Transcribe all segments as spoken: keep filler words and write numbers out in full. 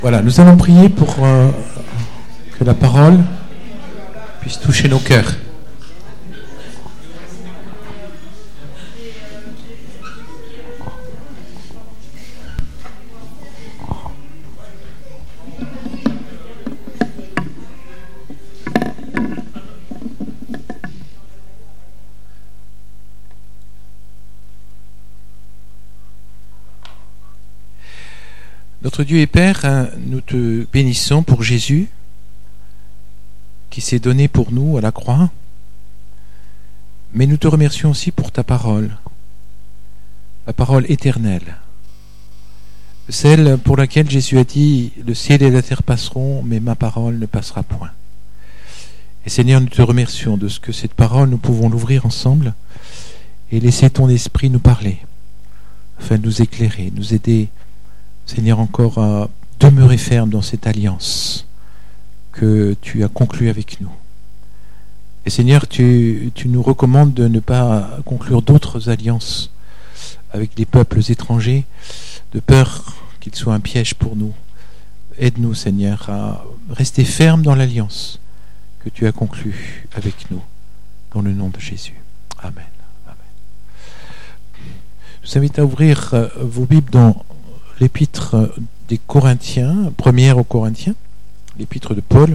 Voilà, nous allons prier pour euh, que la parole puisse toucher nos cœurs. Notre Dieu et Père, nous te bénissons pour Jésus qui s'est donné pour nous à la croix, mais nous te remercions aussi pour ta parole, la parole éternelle, celle pour laquelle Jésus a dit « Le ciel et la terre passeront, mais ma parole ne passera point ». Et Seigneur, nous te remercions de ce que cette parole, nous pouvons l'ouvrir ensemble et laisser ton esprit nous parler, afin de nous éclairer, nous aider, Seigneur, encore à demeurer ferme dans cette alliance que tu as conclue avec nous. Et Seigneur, tu, tu nous recommandes de ne pas conclure d'autres alliances avec des peuples étrangers, de peur qu'ils soient un piège pour nous. Aide-nous, Seigneur, à rester ferme dans l'alliance que tu as conclue avec nous, dans le nom de Jésus. Amen. Amen. Je vous invite à ouvrir vos Bibles dans l'épître des Corinthiens, première aux Corinthiens, l'épître de Paul,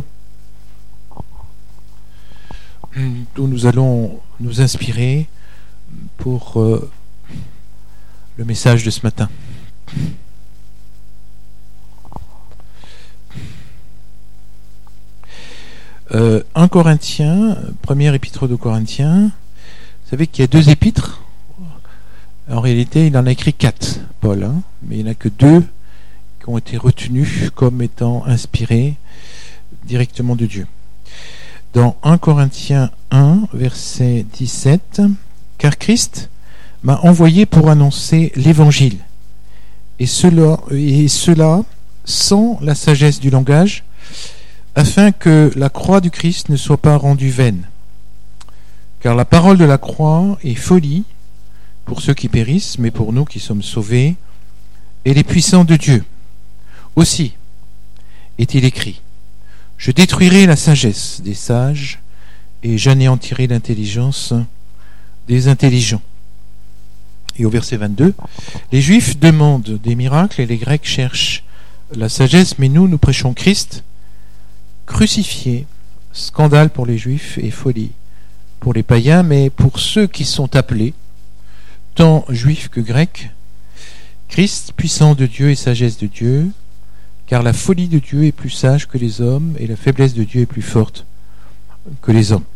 d'où nous allons nous inspirer pour euh, le message de ce matin. Euh, un Corinthiens, première épître de Corinthiens, vous savez qu'il y a deux épîtres. En réalité, il en a écrit quatre, Paul, hein, mais il n'y en a que deux qui ont été retenus comme étant inspirés directement de Dieu. Dans un Corinthiens un, verset dix-sept, « Car Christ m'a envoyé pour annoncer l'Évangile, et cela, et cela sans la sagesse du langage, afin que la croix du Christ ne soit pas rendue vaine. Car la parole de la croix est folie, pour ceux qui périssent, mais pour nous qui sommes sauvés, et les puissants de Dieu. Aussi est-il écrit, je détruirai la sagesse des sages, et j'anéantirai l'intelligence des intelligents. » Et au verset vingt-deux, les Juifs demandent des miracles, et les Grecs cherchent la sagesse, mais nous, nous prêchons Christ, crucifié, scandale pour les Juifs et folie pour les païens, mais pour ceux qui sont appelés, tant juifs que grecs, Christ, puissant de Dieu et sagesse de Dieu, car la folie de Dieu est plus sage que les hommes, et la faiblesse de Dieu est plus forte que les hommes.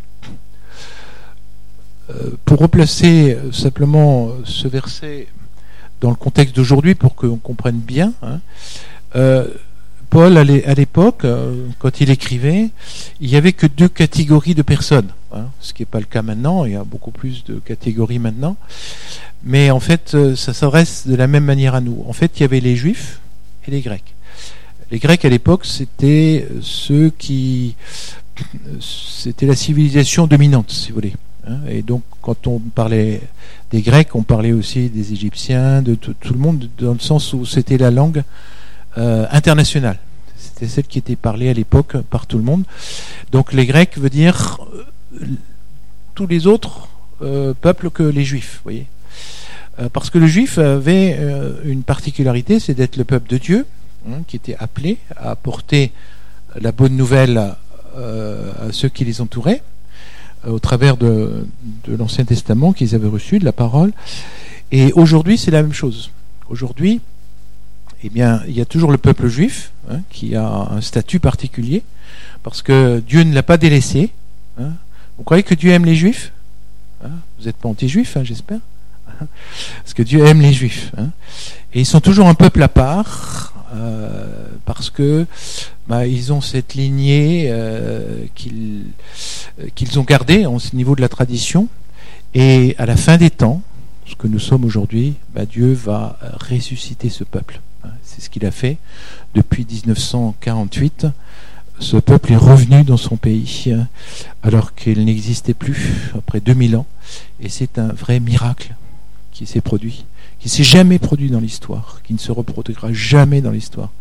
Euh, pour replacer simplement ce verset dans le contexte d'aujourd'hui, pour qu'on comprenne bien, hein, euh, Paul, à l'époque, quand il écrivait, il n'y avait que deux catégories de personnes, hein, ce qui n'est pas le cas maintenant, il y a beaucoup plus de catégories maintenant, mais en fait, ça s'adresse de la même manière à nous. En fait, il y avait les Juifs et les Grecs. Les Grecs, à l'époque, c'était ceux qui... c'était la civilisation dominante, si vous voulez. Hein, et donc, quand on parlait des Grecs, on parlait aussi des Égyptiens, de tout, tout le monde, dans le sens où c'était la langue Euh, internationale. C'était celle qui était parlée à l'époque par tout le monde. Donc les Grecs veut dire euh, tous les autres euh, peuples que les Juifs, vous voyez. Euh, parce que le Juif avait euh, une particularité, c'est d'être le peuple de Dieu, hein, qui était appelé à apporter la bonne nouvelle euh, à ceux qui les entouraient, euh, au travers de, de l'Ancien Testament qu'ils avaient reçu, de la parole. Et aujourd'hui, c'est la même chose. Aujourd'hui, eh bien, il y a toujours le peuple juif, hein, qui a un statut particulier, parce que Dieu ne l'a pas délaissé. Hein. Vous croyez que Dieu aime les Juifs, hein? Vous n'êtes pas anti-juifs, hein, j'espère. Parce que Dieu aime les Juifs. Hein. Et ils sont toujours un peuple à part, euh, parce que bah, ils ont cette lignée euh, qu'ils, euh, qu'ils ont gardée au niveau de la tradition. Et à la fin des temps, ce que nous sommes aujourd'hui, bah, Dieu va ressusciter ce peuple. C'est ce qu'il a fait depuis dix-neuf cent quarante-huit. Ce peuple est revenu dans son pays alors qu'il n'existait plus après deux mille ans. Et c'est un vrai miracle qui s'est produit, qui ne s'est jamais produit dans l'histoire, qui ne se reproduira jamais dans l'histoire,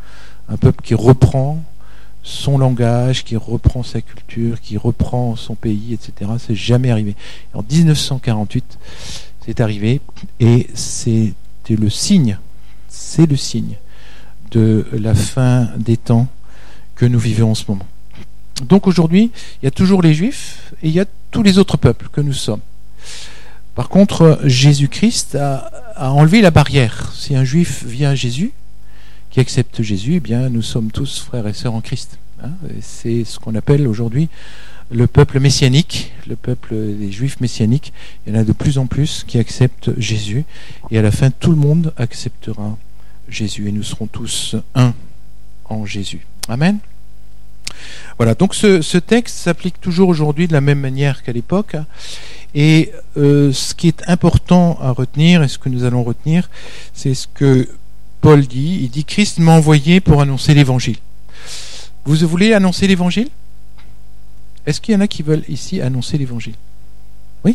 un peuple qui reprend son langage, qui reprend sa culture, qui reprend son pays, et cetera. C'est jamais arrivé. En dix-neuf cent quarante-huit, c'est arrivé, et c'était le signe, c'est le signe de la fin des temps que nous vivons en ce moment. Donc aujourd'hui, il y a toujours les Juifs et il y a tous les autres peuples que nous sommes. Par contre, Jésus-Christ a, a enlevé la barrière. Si un Juif vient à Jésus, qui accepte Jésus, eh bien, nous sommes tous frères et sœurs en Christ. Hein, et c'est ce qu'on appelle aujourd'hui le peuple messianique, le peuple des Juifs messianiques. Il y en a de plus en plus qui acceptent Jésus. Et à la fin, tout le monde acceptera Jésus. Et nous serons tous un en Jésus. Amen. Voilà, donc ce, ce texte s'applique toujours aujourd'hui de la même manière qu'à l'époque. Et euh, ce qui est important à retenir, et ce que nous allons retenir, c'est ce que Paul dit. Il dit « Christ m'a envoyé pour annoncer l'évangile ». Vous voulez annoncer l'évangile ? Est-ce qu'il y en a qui veulent ici annoncer l'évangile ? Oui ?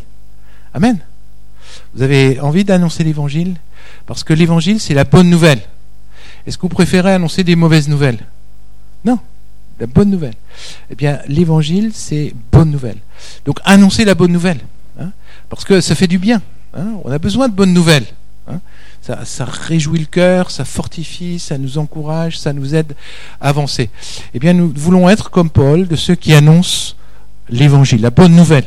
Amen. Vous avez envie d'annoncer l'évangile ? Parce que l'évangile, c'est la bonne nouvelle. Est-ce que vous préférez annoncer des mauvaises nouvelles ? Non. La bonne nouvelle. Eh bien, l'évangile, c'est bonne nouvelle. Donc, annoncer la bonne nouvelle. Hein, parce que ça fait du bien. Hein, on a besoin de bonnes nouvelles. Hein, ça, ça réjouit le cœur, ça fortifie, ça nous encourage, ça nous aide à avancer. Eh bien, nous voulons être comme Paul, de ceux qui annoncent l'évangile, la bonne nouvelle.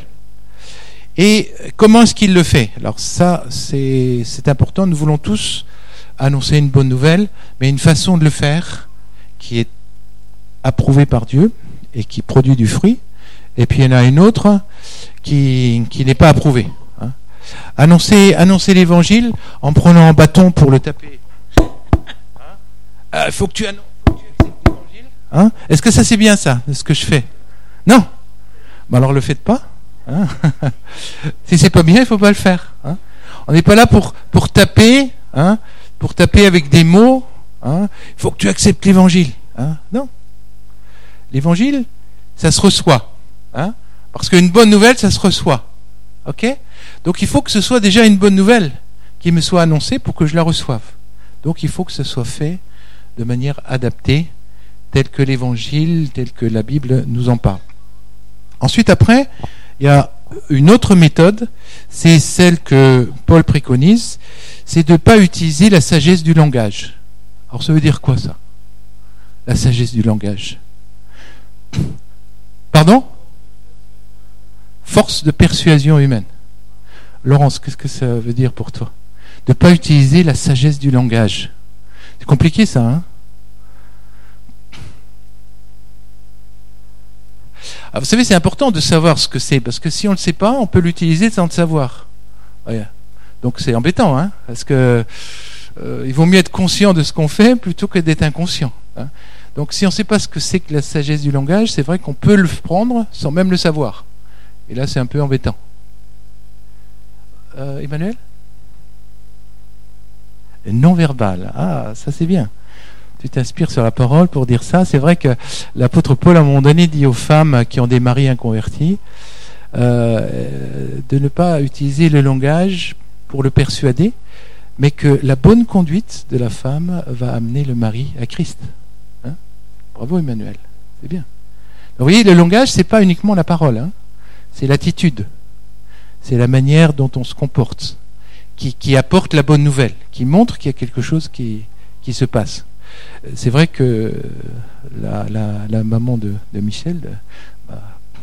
Et comment est-ce qu'il le fait ? Alors ça, c'est, c'est important. Nous voulons tous annoncer une bonne nouvelle, mais une façon de le faire qui est approuvée par Dieu et qui produit du fruit. Et puis il y en a une autre qui, qui n'est pas approuvée. Hein. Annoncer, annoncer l'évangile en prenant un bâton pour le taper. Il hein euh, faut que tu annonces, faut que tu acceptes l'évangile. Hein. Est-ce que ça c'est bien ça, ce que je fais ? Non. Ben alors le faites pas. Hein. Si c'est pas bien, il faut pas le faire. Hein. On n'est pas là pour pour taper, hein, pour taper avec des mots. Hein. Il faut que tu acceptes l'évangile. Hein. Non. L'évangile, ça se reçoit. Hein. Parce qu'une bonne nouvelle, ça se reçoit. Ok ? Donc il faut que ce soit déjà une bonne nouvelle qui me soit annoncée pour que je la reçoive. Donc il faut que ce soit fait de manière adaptée, tel que l'évangile, tel que la Bible nous en parle. Ensuite, après, il y a une autre méthode, c'est celle que Paul préconise, c'est de ne pas utiliser la sagesse du langage. Alors ça veut dire quoi ça ? La sagesse du langage. Pardon ? Force de persuasion humaine. Laurence, qu'est-ce que ça veut dire pour toi ? De ne pas utiliser la sagesse du langage. C'est compliqué ça, hein ? Ah, vous savez, c'est important de savoir ce que c'est, parce que si on ne le sait pas, on peut l'utiliser sans le savoir. Ouais. Donc c'est embêtant, hein, parce que euh, il vaut mieux être conscient de ce qu'on fait plutôt que d'être inconscient. Hein. Donc si on ne sait pas ce que c'est que la sagesse du langage, c'est vrai qu'on peut le prendre sans même le savoir. Et là, c'est un peu embêtant. Euh, Emmanuel ? Non-verbal. Ah, ça c'est bien. Tu t'inspires sur la parole pour dire ça. C'est vrai que l'apôtre Paul, à un moment donné, dit aux femmes qui ont des maris inconvertis euh, de ne pas utiliser le langage pour le persuader, mais que la bonne conduite de la femme va amener le mari à Christ. Hein ? Bravo Emmanuel, c'est bien. Donc, vous voyez, le langage, c'est pas uniquement la parole, hein. C'est l'attitude, c'est la manière dont on se comporte, qui, qui apporte la bonne nouvelle, qui montre qu'il y a quelque chose qui, qui se passe. C'est vrai que la, la, la maman de, de Michel, de, bah,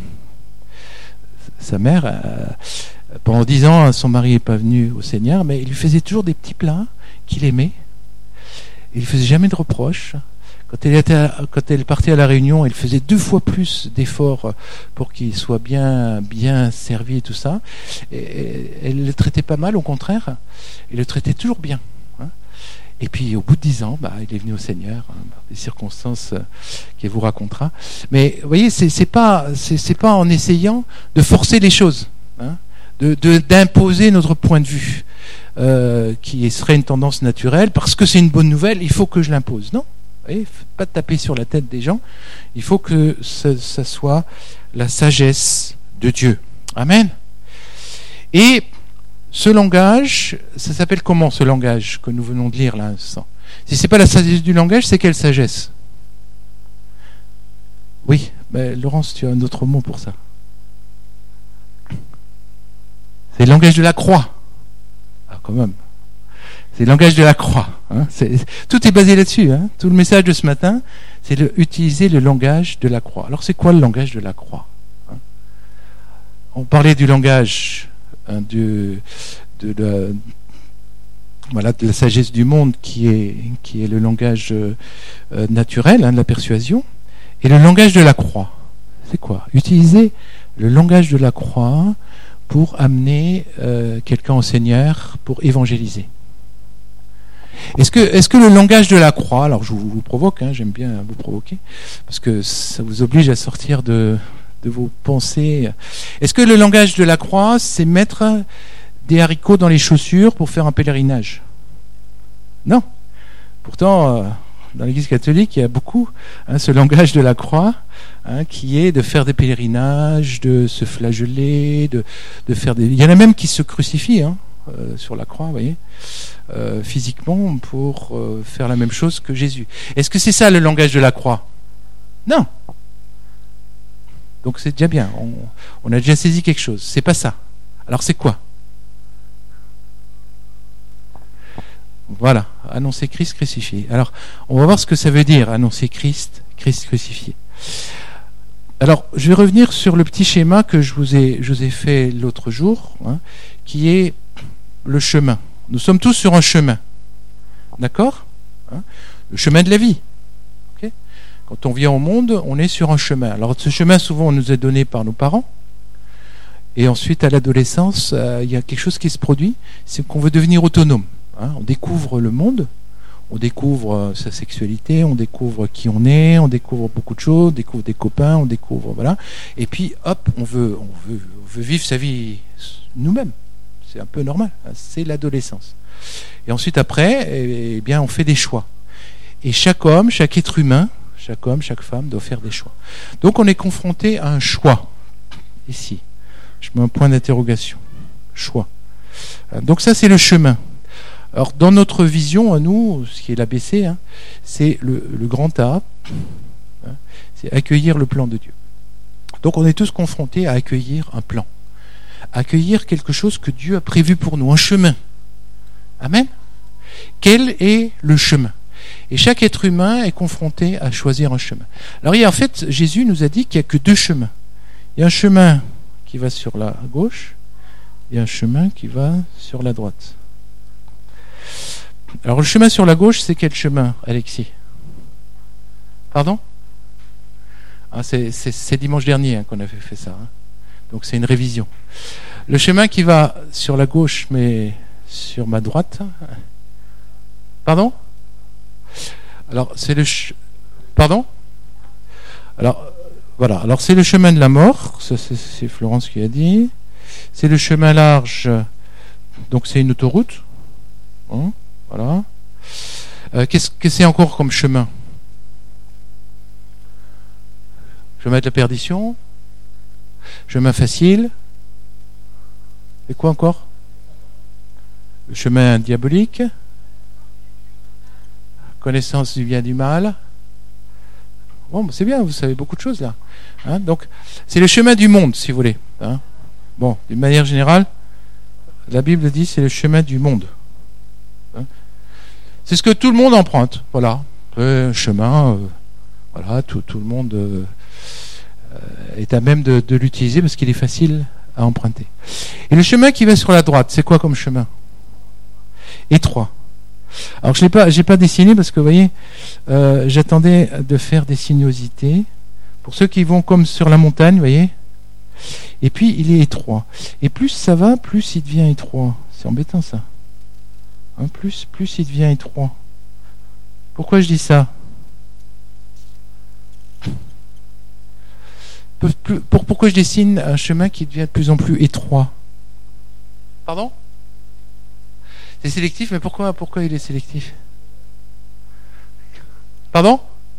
sa mère, euh, pendant dix ans, son mari n'est pas venu au Seigneur, mais il lui faisait toujours des petits plats qu'il aimait. Il ne faisait jamais de reproches. Quand elle, était à, quand elle partait à la réunion, elle faisait deux fois plus d'efforts pour qu'il soit bien, bien servi et tout ça. Et elle le traitait pas mal, au contraire. Elle le traitait toujours bien. Et puis au bout de dix ans, bah, il est venu au Seigneur, hein, par des circonstances euh, qu'il vous racontera. Mais vous voyez, c'est, c'est pas, c'est, c'est pas en essayant de forcer les choses, hein, de, de, d'imposer notre point de vue, euh, qui serait une tendance naturelle, parce que c'est une bonne nouvelle, il faut que je l'impose. Non, vous voyez, pas de taper sur la tête des gens. Il faut que ça, ça soit la sagesse de Dieu. Amen. Et ce langage, ça s'appelle comment ce langage que nous venons de lire là à l'instant ? Si c'est pas la sagesse du langage, c'est quelle sagesse ? Mais Laurence, tu as un autre mot pour ça. C'est le langage de la croix. Ah, quand même. C'est le langage de la croix. Hein. C'est, tout est basé là-dessus. Hein. Tout le message de ce matin, c'est de utiliser le langage de la croix. Alors, c'est quoi le langage de la croix, hein? On parlait du langage hein, de, de, de, voilà, de la sagesse du monde, qui est, qui est le langage euh, naturel, hein, de la persuasion, et le langage de la croix. C'est quoi? Utiliser le langage de la croix pour amener euh, quelqu'un au Seigneur, pour évangéliser. Est-ce que, est-ce que le langage de la croix, alors je vous, vous provoque, hein, j'aime bien vous provoquer, parce que ça vous oblige à sortir de, de vos pensées. Est-ce que le langage de la croix, c'est mettre des haricots dans les chaussures pour faire un pèlerinage? Non. Pourtant, euh, dans l'Église catholique, il y a beaucoup hein, ce langage de la croix, hein, qui est de faire des pèlerinages, de se flageller, de, de faire des... Il y en a même qui se crucifient hein, euh, sur la croix, vous voyez. Euh, physiquement pour euh, faire la même chose que Jésus. Est-ce que c'est ça le langage de la croix? Non. Donc c'est déjà bien. On, on a déjà saisi quelque chose. C'est pas ça. Alors c'est quoi? Voilà. Annoncer Christ crucifié. Alors on va voir ce que ça veut dire annoncer Christ, Christ crucifié. Alors je vais revenir sur le petit schéma que je vous ai, je vous ai fait l'autre jour, hein, qui est le chemin. Nous sommes tous sur un chemin. D'accord hein? Le chemin de la vie. Okay. Quand on vient au monde, on est sur un chemin. Alors ce chemin, souvent, on nous est donné par nos parents. Et ensuite, à l'adolescence, euh, il y a quelque chose qui se produit, c'est qu'on veut devenir autonome. Hein? On découvre le monde, on découvre euh, sa sexualité, on découvre qui on est, on découvre beaucoup de choses, on découvre des copains, on découvre... voilà. Et puis, hop, on veut, on veut, on veut vivre sa vie nous-mêmes. C'est un peu normal, hein, c'est l'adolescence. Et ensuite, après, eh, eh bien, on fait des choix. Et chaque homme, chaque être humain, chaque homme, chaque femme doit faire des choix. Donc, on est confronté à un choix. Ici, je mets un point d'interrogation. Choix. Donc, ça, c'est le chemin. Alors, dans notre vision, à nous, ce qui est l'A B C, hein, c'est le, le grand A, hein, c'est accueillir le plan de Dieu. Donc, on est tous confrontés à accueillir un plan. Accueillir quelque chose que Dieu a prévu pour nous, un chemin. Amen. Quel est le chemin? Et chaque être humain est confronté à choisir un chemin. Alors, il y a, en fait, Jésus nous a dit qu'il n'y a que deux chemins. Il y a un chemin qui va sur la gauche, et un chemin qui va sur la droite. Alors, le chemin sur la gauche, c'est quel chemin, Alexis? Pardon? ah, c'est, c'est, c'est dimanche dernier hein, qu'on avait fait ça. Hein. Donc c'est une révision. Le chemin qui va sur la gauche, mais sur ma droite. Pardon? Alors c'est le ch... pardon? Alors voilà. Alors c'est le chemin de la mort. Ça, c'est, c'est Florence qui a dit. C'est le chemin large. Donc c'est une autoroute. Hein, voilà. Euh, qu'est-ce que c'est encore comme chemin? Chemin de la perdition. Chemin facile. Et quoi encore? Le chemin diabolique. Connaissance du bien et du mal. Bon, c'est bien, vous savez beaucoup de choses là. Hein, donc, c'est le chemin du monde, si vous voulez. Hein. Bon, d'une manière générale, la Bible dit c'est le chemin du monde. Hein. C'est ce que tout le monde emprunte. Voilà. Un chemin, euh, voilà, tout, tout le monde... Euh, est à même de, de l'utiliser parce qu'il est facile à emprunter. Et le chemin qui va sur la droite, c'est quoi comme chemin? Étroit. Alors je l'ai pas, j'ai pas dessiné parce que vous voyez, euh, j'attendais de faire des sinuosités pour ceux qui vont comme sur la montagne, vous voyez. Et puis il est étroit. Et plus ça va, plus il devient étroit. C'est embêtant ça. Hein, plus, plus il devient étroit. Pourquoi je dis ça? Pour, pourquoi je dessine un chemin qui devient de plus en plus étroit? Pardon? C'est sélectif, mais pourquoi, pourquoi il est sélectif? Pardon?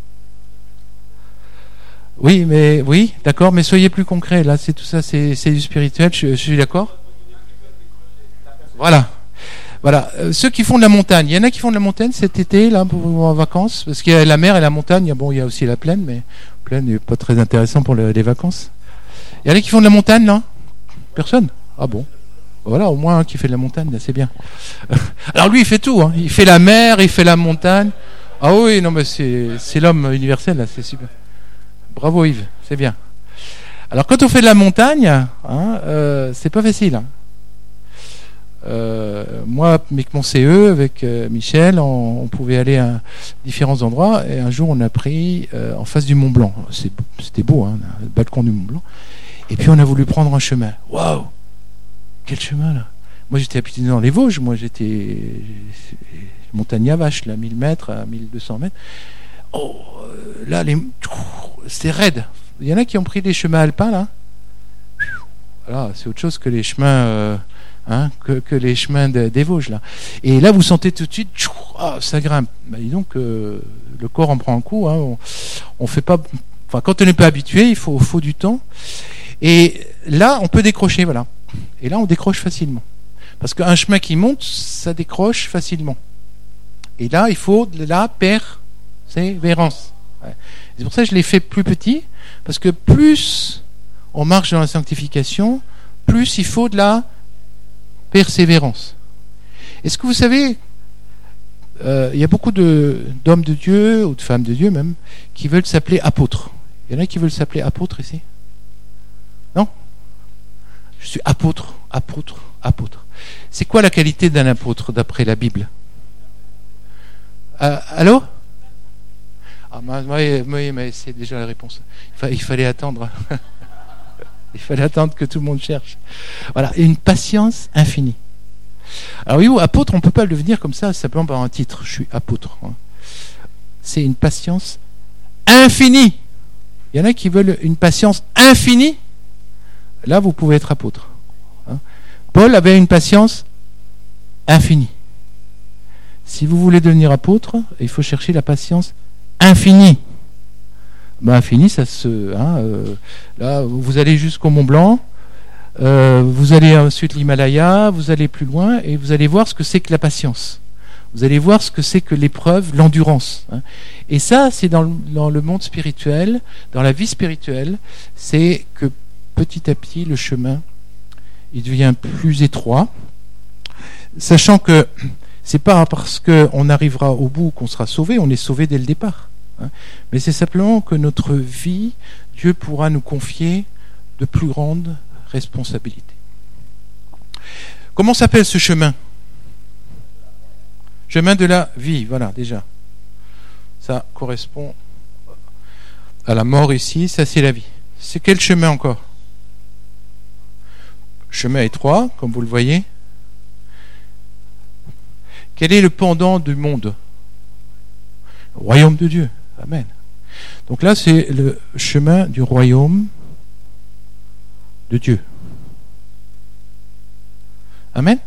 Oui, mais oui, d'accord, mais soyez plus concret. Là, c'est tout ça, c'est, c'est du spirituel. Je, je suis d'accord. Voilà. Voilà, euh, ceux qui font de la montagne, il y en a qui font de la montagne cet été, là, pour en vacances, parce qu'il y a la mer et la montagne, bon, il y a aussi la plaine, mais la plaine n'est pas très intéressant pour le, les vacances. Il y en a qui font de la montagne, là? Personne? Ah bon? Voilà, au moins un qui fait de la montagne, là, c'est bien. Alors lui, il fait tout, hein. Il fait la mer, il fait la montagne. Ah oui, non, mais c'est, c'est l'homme universel, là, c'est super. Bravo Yves, c'est bien. Alors quand on fait de la montagne, hein, euh, c'est pas facile, hein. Euh, moi, avec mon C E, avec euh, Michel, on, on pouvait aller à différents endroits. Et un jour, on a pris euh, en face du Mont Blanc. C'est, c'était beau, hein, le balcon du Mont Blanc. Et puis, on a voulu prendre un chemin. Waouh! Quel chemin, là! Moi, j'étais habité dans les Vosges. Moi, j'étais montagne à vache, là, mille mètres à mille deux cents mètres. Oh, là, les... c'était raide. Il y en a qui ont pris des chemins alpins, là. Voilà, c'est autre chose que les chemins... Euh, Hein, que, que les chemins de, des Vosges là. Et là vous sentez tout de suite, ah, ça grimpe. Bah, dis donc euh, le corps en prend un coup. Hein, on, on fait pas. Enfin, quand on n'est pas habitué, il faut, faut du temps. Et là, on peut décrocher, voilà. Et là, on décroche facilement, parce qu'un chemin qui monte, ça décroche facilement. Et là, il faut de la persévérance. Ouais. C'est pour ça que je l'ai fait plus petit, parce que plus on marche dans la sanctification, plus il faut de la persévérance. Est-ce que vous savez, euh, il y a beaucoup de, d'hommes de Dieu, ou de femmes de Dieu même, qui veulent s'appeler apôtres. Il y en a qui veulent s'appeler apôtres ici? Non? Je suis apôtre, apôtre, apôtre. C'est quoi la qualité d'un apôtre d'après la Bible? euh, Allô? Ah, oui, oui, mais c'est déjà la réponse. Il, fa- il fallait attendre. Il fallait attendre que tout le monde cherche. Voilà, une patience infinie. Alors oui, apôtre, on ne peut pas le devenir comme ça, simplement par un titre. Je suis apôtre. C'est une patience infinie. Il y en a qui veulent une patience infinie. Là, vous pouvez être apôtre. Paul avait une patience infinie. Si vous voulez devenir apôtre, il faut chercher la patience infinie. Ben, infini, ça se. Hein, euh, là, vous allez jusqu'au Mont Blanc, euh, vous allez ensuite l'Himalaya, vous allez plus loin, et vous allez voir ce que c'est que la patience. Vous allez voir ce que c'est que l'épreuve, l'endurance. Hein. Et ça, c'est dans le, dans le monde spirituel, dans la vie spirituelle, c'est que petit à petit, le chemin, il devient plus étroit, sachant que c'est pas parce qu'on arrivera au bout qu'on sera sauvé, on est sauvé dès le départ. Mais c'est simplement que notre vie, Dieu pourra nous confier de plus grandes responsabilités. Comment s'appelle ce chemin? Chemin de la vie, voilà, déjà. Ça correspond à la mort ici, ça c'est la vie. C'est quel chemin encore? Chemin étroit, comme vous le voyez. Quel est le pendant du monde? Le royaume de Dieu. Amen. Donc là, c'est le chemin du royaume de Dieu. Amen.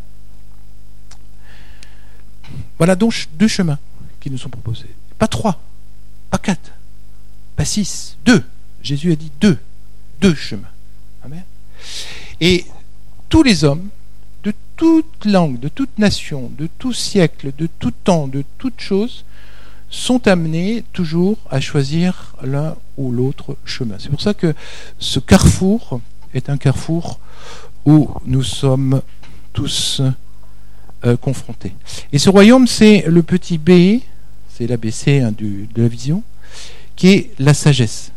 Voilà donc deux chemins qui nous sont proposés. Pas trois, pas quatre, pas six, deux. Jésus a dit deux. Deux chemins. Amen. Et tous les hommes, de toute langue, de toute nation, de tout siècle, de tout temps, de toute chose, sont amenés toujours à choisir l'un ou l'autre chemin. C'est pour ça que ce carrefour est un carrefour où nous sommes tous euh, confrontés. Et ce royaume, c'est le petit B, c'est l'A B C hein, du, de la vision, qui est la sagesse.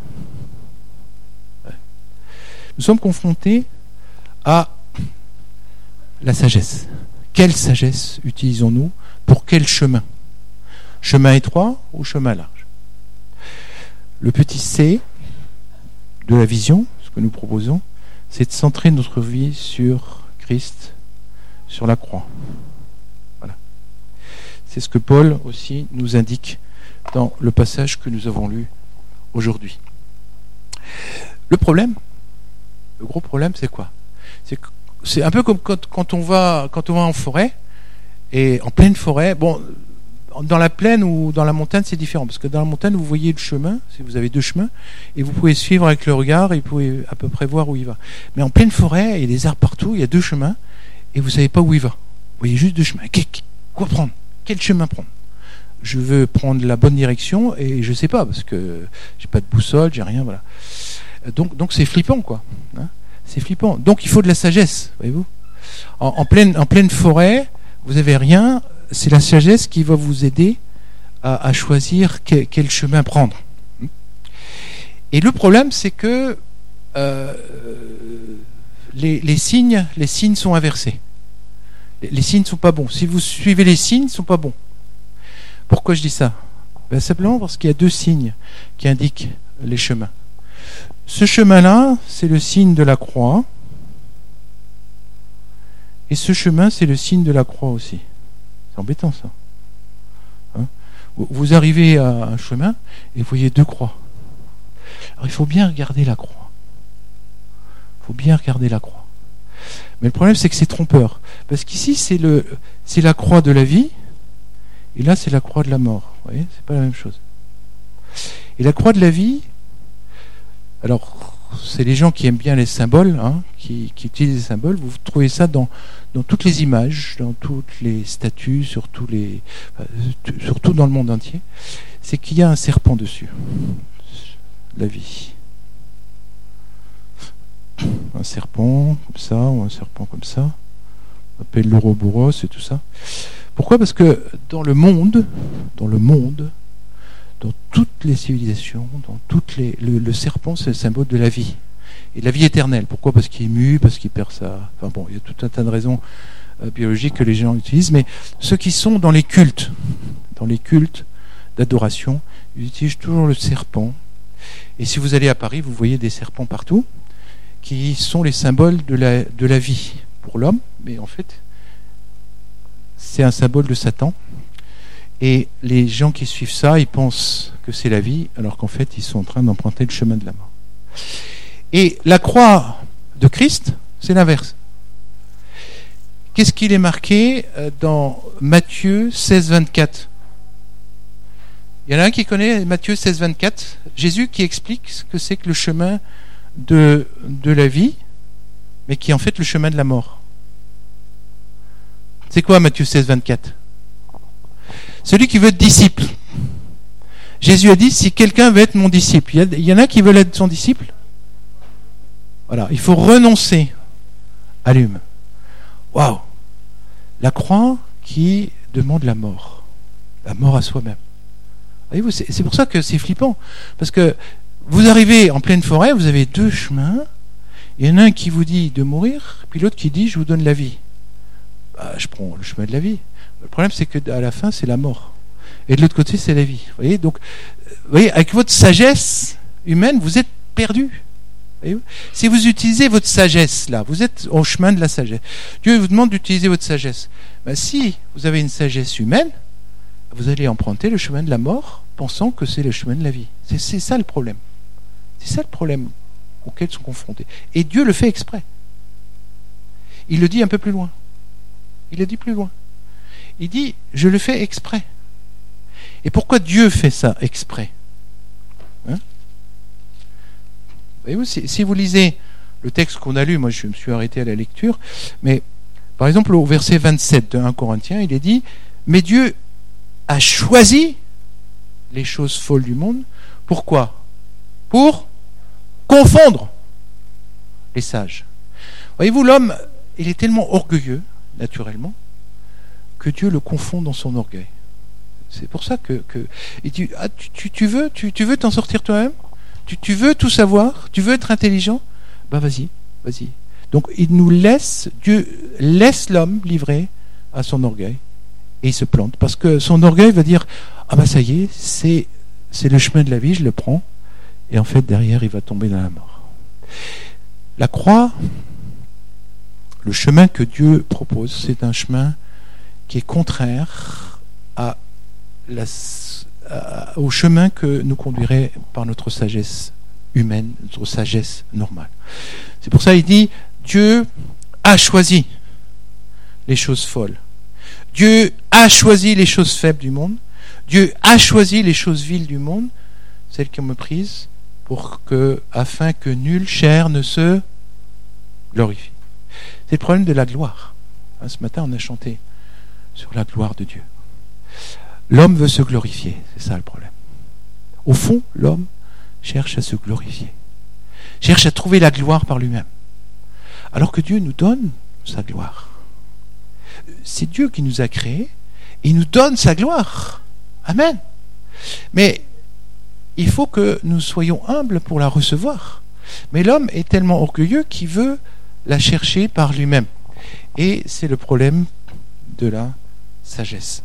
Nous sommes confrontés à la sagesse. Quelle sagesse utilisons-nous pour quel chemin? Chemin étroit ou chemin large? Le petit C de la vision, ce que nous proposons, c'est de centrer notre vie sur Christ, sur la croix. Voilà. C'est ce que Paul aussi nous indique dans le passage que nous avons lu aujourd'hui. Le problème, le gros problème, c'est quoi? C'est, c'est un peu comme quand, quand, on va, quand on va en forêt, et en pleine forêt, bon, dans la plaine ou dans la montagne, c'est différent, parce que dans la montagne, vous voyez le chemin, si vous avez deux chemins, et vous pouvez suivre avec le regard, et vous pouvez à peu près voir où il va. Mais en pleine forêt, il y a des arbres partout, il y a deux chemins, et vous ne savez pas où il va. voyez juste deux chemins. Quoi prendre? Quel chemin prendre? Je veux prendre la bonne direction et je sais pas parce que j'ai pas de boussole, j'ai rien, voilà. Donc, donc c'est flippant, quoi. Hein, c'est flippant. Donc il faut de la sagesse, voyez-vous. En, en pleine, en pleine forêt, vous avez rien. C'est la sagesse qui va vous aider à, à choisir quel, quel chemin prendre. Et le problème, c'est que euh, les, les signes, les signes sont inversés. Les, les signes sont pas bons. Si vous suivez les signes, ils sont pas bons. Pourquoi je dis ça? Ben, simplement parce qu'il y a deux signes qui indiquent les chemins. Ce chemin-là, c'est le signe de la croix. Et ce chemin, c'est le signe de la croix aussi. C'est embêtant, ça. Hein? Vous arrivez à un chemin et vous voyez deux croix. Alors, il faut bien regarder la croix. Il faut bien regarder la croix. Mais le problème, c'est que c'est trompeur. Parce qu'ici, c'est, le, c'est la croix de la vie. Et là, c'est la croix de la mort. Vous voyez, c'est pas la même chose. Et la croix de la vie, alors, c'est les gens qui aiment bien les symboles, hein, qui, qui utilisent les symboles. Vous trouvez ça dans, dans toutes les images, dans toutes les statues, sur tous les, surtout dans le monde entier. C'est qu'il y a un serpent dessus. La vie. Un serpent comme ça, ou un serpent comme ça. On appelle l'Ouroboros et tout ça. Pourquoi? Parce que dans le monde, dans le monde, dans toutes les civilisations, dans toutes les, le, le serpent, c'est le symbole de la vie. Et de la vie éternelle. Pourquoi? Parce qu'il est mu, parce qu'il perd sa... Enfin bon, il y a tout un tas de raisons euh, biologiques que les gens utilisent, mais ceux qui sont dans les cultes, dans les cultes d'adoration, ils utilisent toujours le serpent. Et si vous allez à Paris, vous voyez des serpents partout, qui sont les symboles de la, de la vie pour l'homme, mais en fait, c'est un symbole de Satan. Et les gens qui suivent ça, ils pensent que c'est la vie, alors qu'en fait, ils sont en train d'emprunter le chemin de la mort. Et la croix de Christ, c'est l'inverse. Qu'est-ce qu'il est marqué dans Matthieu seize, vingt-quatre? Il y en a un qui connaît Matthieu seize, vingt-quatre, Jésus qui explique ce que c'est que le chemin de, de la vie, mais qui est en fait le chemin de la mort. C'est quoi Matthieu seize, vingt-quatre? Celui qui veut être disciple. Jésus a dit, si quelqu'un veut être mon disciple, il y, y en a qui veulent être son disciple. Voilà, il faut renoncer à l'humain. Waouh! La croix qui demande la mort. La mort à soi-même. Voyez-vous, c'est, c'est pour ça que c'est flippant. Parce que vous arrivez en pleine forêt, vous avez deux chemins. Il y en a un qui vous dit de mourir, puis l'autre qui dit, je vous donne la vie. Bah, je prends le chemin de la vie. Le problème, c'est qu'à la fin, c'est la mort. Et de l'autre côté, c'est la vie. Vous voyez, donc, vous voyez, avec votre sagesse humaine, vous êtes perdu. Voyez-vous, si vous utilisez votre sagesse, là, vous êtes au chemin de la sagesse. Dieu vous demande d'utiliser votre sagesse. Ben, si vous avez une sagesse humaine, vous allez emprunter le chemin de la mort, pensant que c'est le chemin de la vie. C'est, c'est ça le problème. C'est ça le problème auquel ils sont confrontés. Et Dieu le fait exprès. Il le dit un peu plus loin. Il le dit plus loin. Il dit, je le fais exprès. Et pourquoi Dieu fait ça exprès? Hein? Voyez-vous, si, si vous lisez le texte qu'on a lu, moi je me suis arrêté à la lecture, mais par exemple au verset vingt-sept de premier Corinthiens, il est dit, mais Dieu a choisi les choses folles du monde. Pourquoi? Pour confondre les sages. Voyez-vous, l'homme, il est tellement orgueilleux, naturellement, que Dieu le confond dans son orgueil. C'est pour ça que, que il dit, ah, tu, tu, tu veux, tu, tu veux t'en sortir toi-même, tu, tu veux tout savoir, tu veux être intelligent, bah vas-y, vas-y. Donc il nous laisse, Dieu laisse l'homme livré à son orgueil et il se plante parce que son orgueil va dire, ah bah ça y est, c'est c'est le chemin de la vie, je le prends, et en fait derrière il va tomber dans la mort. La croix, le chemin que Dieu propose, c'est un chemin qui est contraire à la, à, au chemin que nous conduirait par notre sagesse humaine, notre sagesse normale. C'est pour ça qu'il dit, Dieu a choisi les choses folles. Dieu a choisi les choses faibles du monde. Dieu a choisi les choses viles du monde, celles qui ont méprise, pour que, afin que nulle chair ne se glorifie. C'est le problème de la gloire. Ce matin, on a chanté sur la gloire de Dieu. L'homme veut se glorifier, c'est ça le problème. Au fond, l'homme cherche à se glorifier, cherche à trouver la gloire par lui-même, alors que Dieu nous donne sa gloire. C'est Dieu qui nous a créés et il nous donne sa gloire. Amen. Mais il faut que nous soyons humbles pour la recevoir. Mais l'homme est tellement orgueilleux qu'il veut la chercher par lui-même. Et c'est le problème de la sagesse.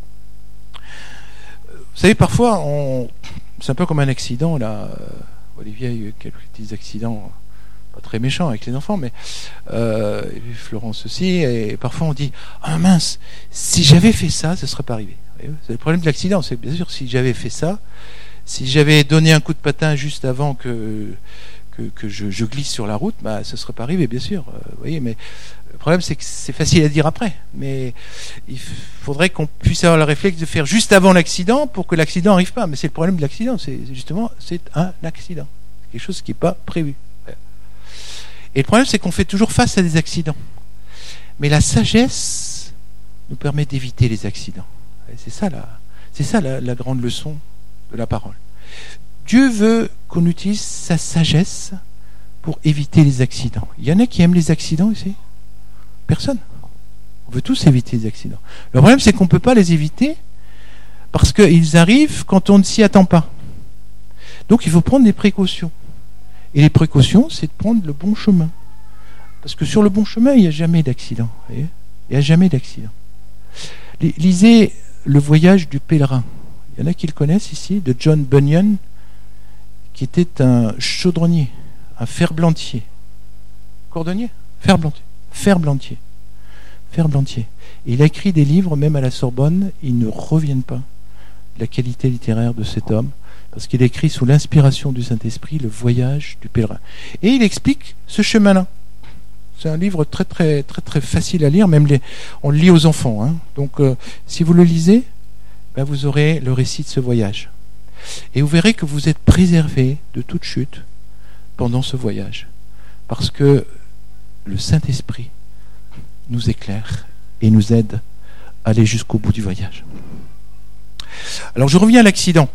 Vous savez, parfois, on... c'est un peu comme un accident. Là, Olivier a eu quelques petits accidents, pas très méchants avec les enfants, mais euh, Florence aussi. Et parfois, on dit « Ah mince, si j'avais fait ça, ça ne serait pas arrivé. » C'est le problème de l'accident. C'est bien sûr, si j'avais fait ça, si j'avais donné un coup de patin juste avant que, que, que je, je glisse sur la route, bah, ça ne serait pas arrivé, bien sûr. Euh, vous voyez, mais le problème, c'est que c'est facile à dire après. Mais il faudrait qu'on puisse avoir le réflexe de faire juste avant l'accident pour que l'accident n'arrive pas. Mais c'est le problème de l'accident. C'est justement, c'est un accident. C'est quelque chose qui n'est pas prévu. Et le problème, c'est qu'on fait toujours face à des accidents. Mais la sagesse nous permet d'éviter les accidents. Et c'est ça, la, c'est ça la, la grande leçon de la parole. Dieu veut qu'on utilise sa sagesse pour éviter les accidents. Il y en a qui aiment les accidents ici ? Personne. On veut tous éviter les accidents. Le problème, c'est qu'on ne peut pas les éviter parce qu'ils arrivent quand on ne s'y attend pas. Donc, il faut prendre des précautions. Et les précautions, c'est de prendre le bon chemin. Parce que sur le bon chemin, il n'y a jamais d'accident. Vous voyez ? Il n'y a jamais d'accident. Lisez Le voyage du pèlerin. Il y en a qui le connaissent ici, de John Bunyan, qui était un chaudronnier, un ferblantier. Cordonnier ? Ferblantier. Ferblantier. Ferblantier. Et il a écrit des livres, même à la Sorbonne, ils ne reviennent pas de la qualité littéraire de cet homme, parce qu'il a écrit sous l'inspiration du Saint-Esprit Le voyage du pèlerin. Et il explique ce chemin-là. C'est un livre très très très très facile à lire, même les, on le lit aux enfants. Hein. Donc, euh, si vous le lisez, ben, vous aurez le récit de ce voyage. Et vous verrez que vous êtes préservé de toute chute pendant ce voyage, parce que le Saint-Esprit nous éclaire et nous aide à aller jusqu'au bout du voyage. Alors, je reviens à l'accident.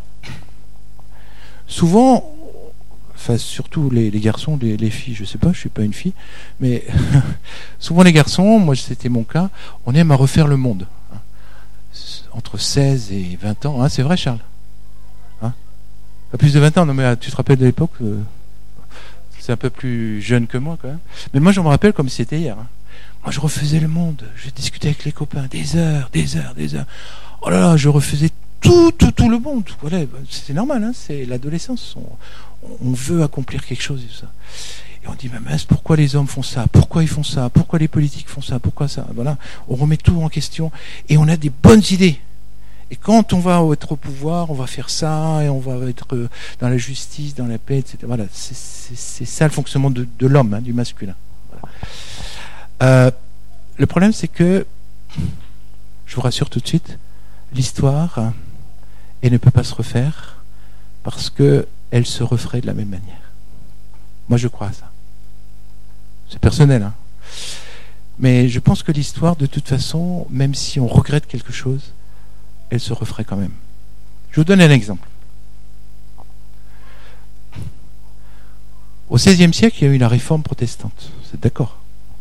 Souvent, enfin, surtout les, les garçons, les, les filles, je sais pas, je suis pas une fille, mais souvent les garçons, moi c'était mon cas, on aime à refaire le monde. Hein. Entre seize et vingt ans, hein, c'est vrai Charles hein? Pas plus de vingt ans, non mais tu te rappelles de l'époque euh, c'est un peu plus jeune que moi quand même. Mais moi je me rappelle comme si c'était hier. Hein. Moi je refaisais le monde, je discutais avec les copains, des heures, des heures, des heures. Oh là là, je refaisais tout, tout, tout le monde. Voilà, c'est normal, hein, c'est l'adolescence. On, on veut accomplir quelque chose et tout ça. Et on dit, mais mince, pourquoi les hommes font ça? Pourquoi ils font ça? Pourquoi les politiques font ça? Pourquoi ça? Voilà, on remet tout en question et on a des bonnes idées. Et quand on va être au pouvoir, on va faire ça, et on va être dans la justice, dans la paix, et cetera. Voilà, c'est, c'est, c'est ça le fonctionnement de, de l'homme, hein, du masculin. Voilà. Euh, le problème, c'est que, je vous rassure tout de suite, l'histoire, elle ne peut pas se refaire parce qu'elle se referait de la même manière. Moi, je crois à ça. C'est personnel, hein. Mais je pense que l'histoire, de toute façon, même si on regrette quelque chose, elle se referait quand même. Je vous donne un exemple. Au seizième siècle, il y a eu la réforme protestante. Vous êtes d'accord?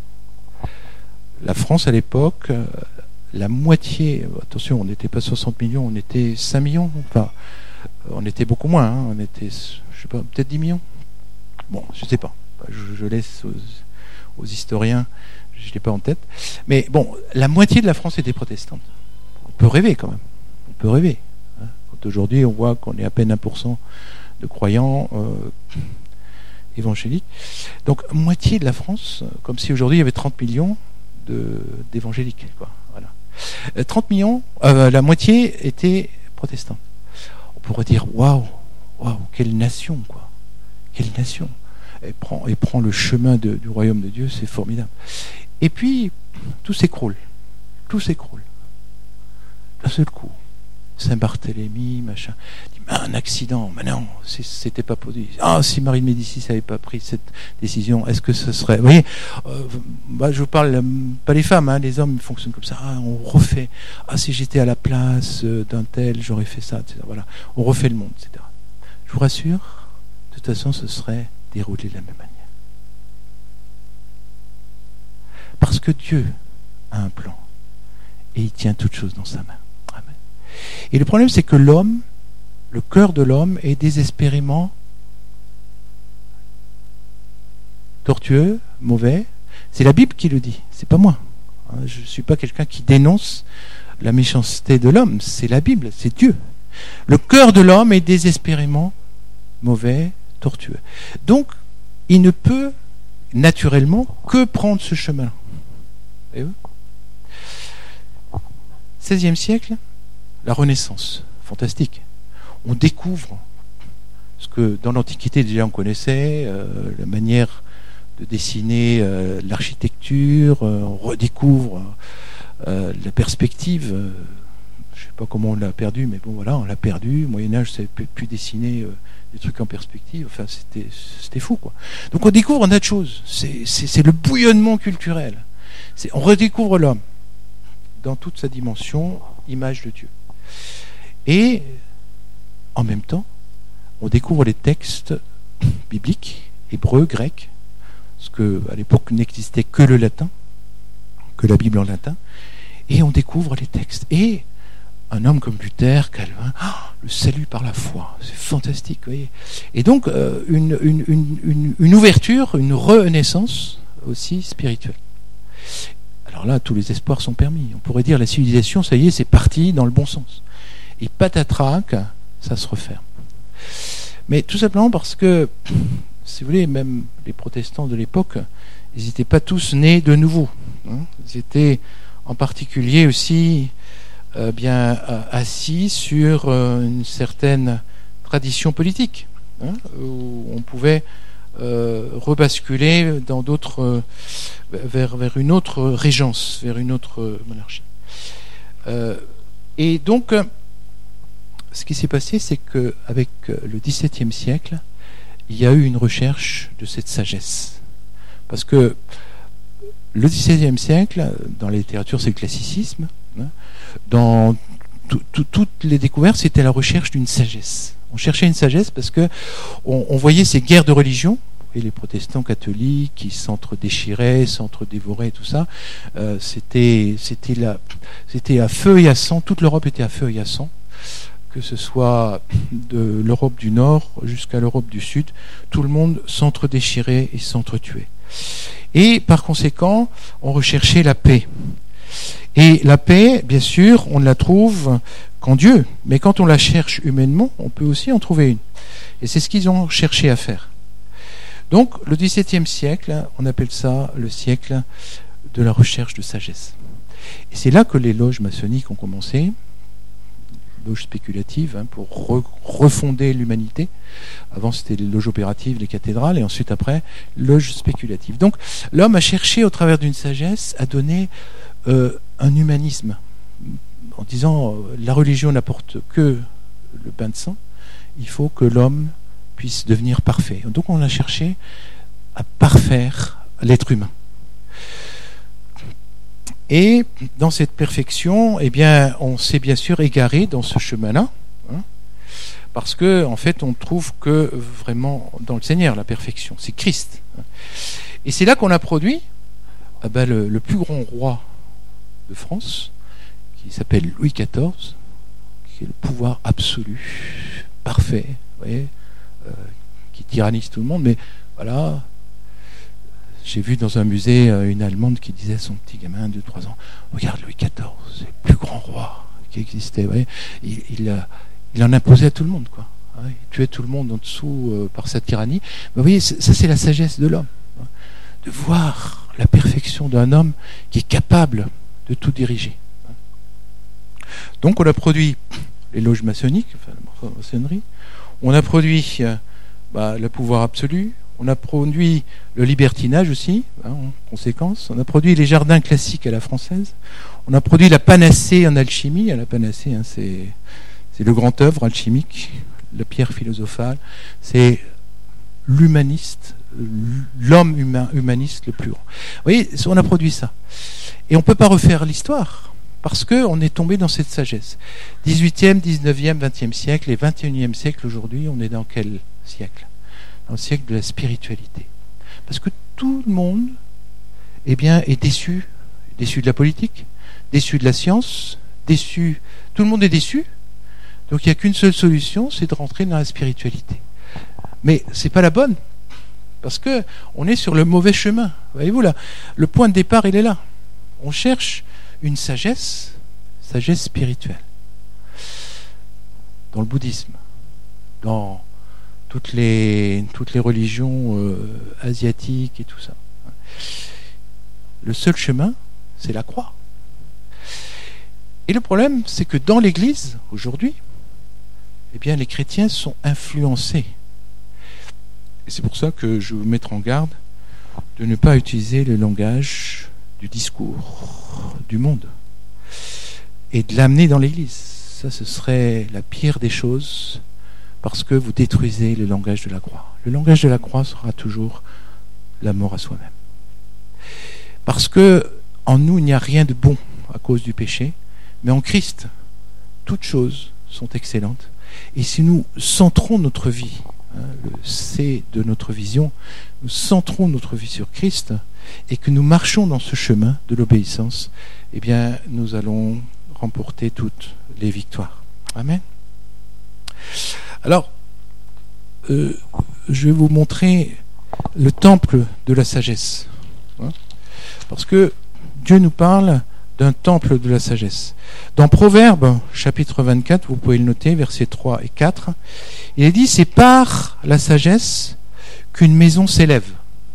La France, à l'époque, la moitié, attention, on n'était pas soixante millions, on était cinq millions. Enfin, on était beaucoup moins, hein, on était, je sais pas, peut-être dix millions. Bon, je sais pas. Je, je laisse aux, aux historiens, je ne l'ai pas en tête. Mais bon, la moitié de la France était protestante. On peut rêver quand même. On peut rêver. Hein. Quand aujourd'hui, on voit qu'on est à peine un pour cent de croyants euh, évangéliques. Donc, moitié de la France, comme si aujourd'hui il y avait trente millions de, d'évangéliques. Quoi. Voilà. Euh, trente millions, euh, la moitié était protestante. On pourrait dire, waouh, waouh, quelle nation, quoi. Quelle nation. Elle prend, elle prend le chemin de, du royaume de Dieu, c'est formidable. Et puis, tout s'écroule. Tout s'écroule. D'un seul coup. Saint-Barthélemy, machin. Il dit, mais un accident, mais non, c'était pas possible. Ah, si Marie de Médicis n'avait pas pris cette décision, est-ce que ce serait... Vous voyez, euh, bah, je vous parle, pas les femmes, hein, les hommes fonctionnent comme ça. Ah, on refait. Ah, si j'étais à la place d'un tel, j'aurais fait ça, et cetera. Voilà, on refait le monde, et cetera. Je vous rassure, de toute façon, ce serait déroulé de la même manière. Parce que Dieu a un plan et il tient toutes choses dans sa main. Amen. Et le problème, c'est que l'homme, le cœur de l'homme est désespérément tortueux, mauvais. C'est la Bible qui le dit, c'est pas moi. Je ne suis pas quelqu'un qui dénonce la méchanceté de l'homme, c'est la Bible, c'est Dieu. Le cœur de l'homme est désespérément mauvais, tortueux. Donc, il ne peut naturellement que prendre ce chemin. Et seizième siècle, la Renaissance, fantastique. On découvre ce que dans l'Antiquité déjà on connaissait, euh, la manière de dessiner euh, l'architecture, euh, on redécouvre euh, la perspective. Euh, je ne sais pas comment on l'a perdu, mais bon voilà, on l'a perdu. Au Moyen-Âge, ça n'avait plus dessiner euh, des trucs en perspective. Enfin, c'était, c'était fou, quoi. Donc on découvre un tas de choses. C'est, c'est, c'est le bouillonnement culturel. C'est, on redécouvre l'homme dans toute sa dimension, image de Dieu. Et en même temps, on découvre les textes bibliques, hébreux, grecs, parce qu'à l'époque n'existait que le latin, que la Bible en latin, et on découvre les textes. Et un homme comme Luther, Calvin, oh, le salut par la foi, c'est fantastique, vous voyez. Et donc euh, une, une, une, une ouverture, une renaissance aussi spirituelle. Alors là, tous les espoirs sont permis. On pourrait dire la civilisation, ça y est, c'est parti dans le bon sens. Et patatrac, ça se referme. Mais tout simplement parce que, si vous voulez, même les protestants de l'époque, ils n'étaient pas tous nés de nouveau. Hein. Ils étaient en particulier aussi euh, bien euh, assis sur euh, une certaine tradition politique, hein, où on pouvait euh, rebasculer dans d'autres, euh, vers, vers une autre régence, vers une autre monarchie. Euh, et donc, ce qui s'est passé, c'est qu'avec le dix-septième siècle, il y a eu une recherche de cette sagesse. Parce que le dix-septième siècle, dans la littérature, c'est le classicisme. Hein, dans tout, tout, toutes les découvertes, c'était la recherche d'une sagesse. On cherchait une sagesse parce que on, on voyait ces guerres de religion, et les protestants catholiques qui s'entre-déchiraient, s'entre-dévoraient, tout ça. Euh, c'était, c'était, la, c'était à feu et à sang. Toute l'Europe était à feu et à sang. Que ce soit de l'Europe du Nord jusqu'à l'Europe du Sud, tout le monde s'entre-déchirait et s'entre-tuait. Et par conséquent, on recherchait la paix. Et la paix, bien sûr, on ne la trouve qu'en Dieu. Mais quand on la cherche humainement, on peut aussi en trouver une. Et c'est ce qu'ils ont cherché à faire. Donc, le dix-septième siècle, on appelle ça le siècle de la recherche de sagesse. Et c'est là que les loges maçonniques ont commencé. Loges spéculatives, hein, pour re- refonder l'humanité. Avant, c'était les loges opératives, les cathédrales, et ensuite, après, loges spéculatives. Donc, l'homme a cherché, au travers d'une sagesse, à donner euh, un humanisme, en disant, euh, la religion n'apporte que le bain de sang, il faut que l'homme puisse devenir parfait. Donc, on a cherché à parfaire l'être humain. Et dans cette perfection, eh bien, on s'est bien sûr égaré dans ce chemin-là, hein, parce que en fait, on trouve que vraiment dans le Seigneur la perfection, c'est Christ. Et c'est là qu'on a produit eh ben, le, le plus grand roi de France, qui s'appelle Louis quatorze, qui est le pouvoir absolu, parfait, vous voyez, euh, qui tyrannise tout le monde, mais voilà. J'ai vu dans un musée une Allemande qui disait à son petit gamin de trois ans, regarde Louis quatorze, c'est le plus grand roi qui existait. Vous voyez, il, il, a, il en imposait à tout le monde, quoi. Il tuait tout le monde en dessous euh, par sa tyrannie. Mais vous voyez, ça c'est la sagesse de l'homme, hein, de voir la perfection d'un homme qui est capable de tout diriger. Donc on a produit les loges maçonniques, enfin la maçonnerie, on a produit euh, bah, le pouvoir absolu. On a produit le libertinage aussi, hein, en conséquence. On a produit les jardins classiques à la française. On a produit la panacée en alchimie. La panacée, hein, c'est, c'est le grand œuvre alchimique, la pierre philosophale, c'est l'humaniste, l'homme humain, humaniste le plus grand. Vous voyez, on a produit ça. Et on ne peut pas refaire l'histoire, parce qu'on est tombé dans cette sagesse. dix-huitième, dix-neuvième, vingtième siècle, et vingt et unième siècle aujourd'hui, on est dans quel siècle? Dans le siècle de la spiritualité. Parce que tout le monde eh bien, est déçu, déçu de la politique, déçu de la science, déçu, tout le monde est déçu. Donc il n'y a qu'une seule solution, c'est de rentrer dans la spiritualité. Mais c'est pas la bonne, parce que on est sur le mauvais chemin. Voyez-vous là, le point de départ il est là. On cherche une sagesse, sagesse spirituelle. Dans le bouddhisme, dans toutes les toutes les religions euh, asiatiques et tout ça. Le seul chemin, c'est la croix. Et le problème, c'est que dans l'Église aujourd'hui, eh bien, les chrétiens sont influencés. Et c'est pour ça que je veux vous mettre en garde de ne pas utiliser le langage du discours du monde et de l'amener dans l'Église. Ça, ce serait la pire des choses, parce que vous détruisez le langage de la croix. Le langage de la croix sera toujours la mort à soi-même. Parce que en nous, il n'y a rien de bon à cause du péché, mais en Christ, toutes choses sont excellentes. Et si nous centrons notre vie, hein, le C de notre vision, nous centrons notre vie sur Christ, et que nous marchons dans ce chemin de l'obéissance, eh bien, nous allons remporter toutes les victoires. Amen. Alors, euh, je vais vous montrer le temple de la sagesse. Hein, parce que Dieu nous parle d'un temple de la sagesse. Dans Proverbes, chapitre vingt-quatre, vous pouvez le noter, versets trois et quatre, il est dit, c'est par la sagesse qu'une maison s'élève,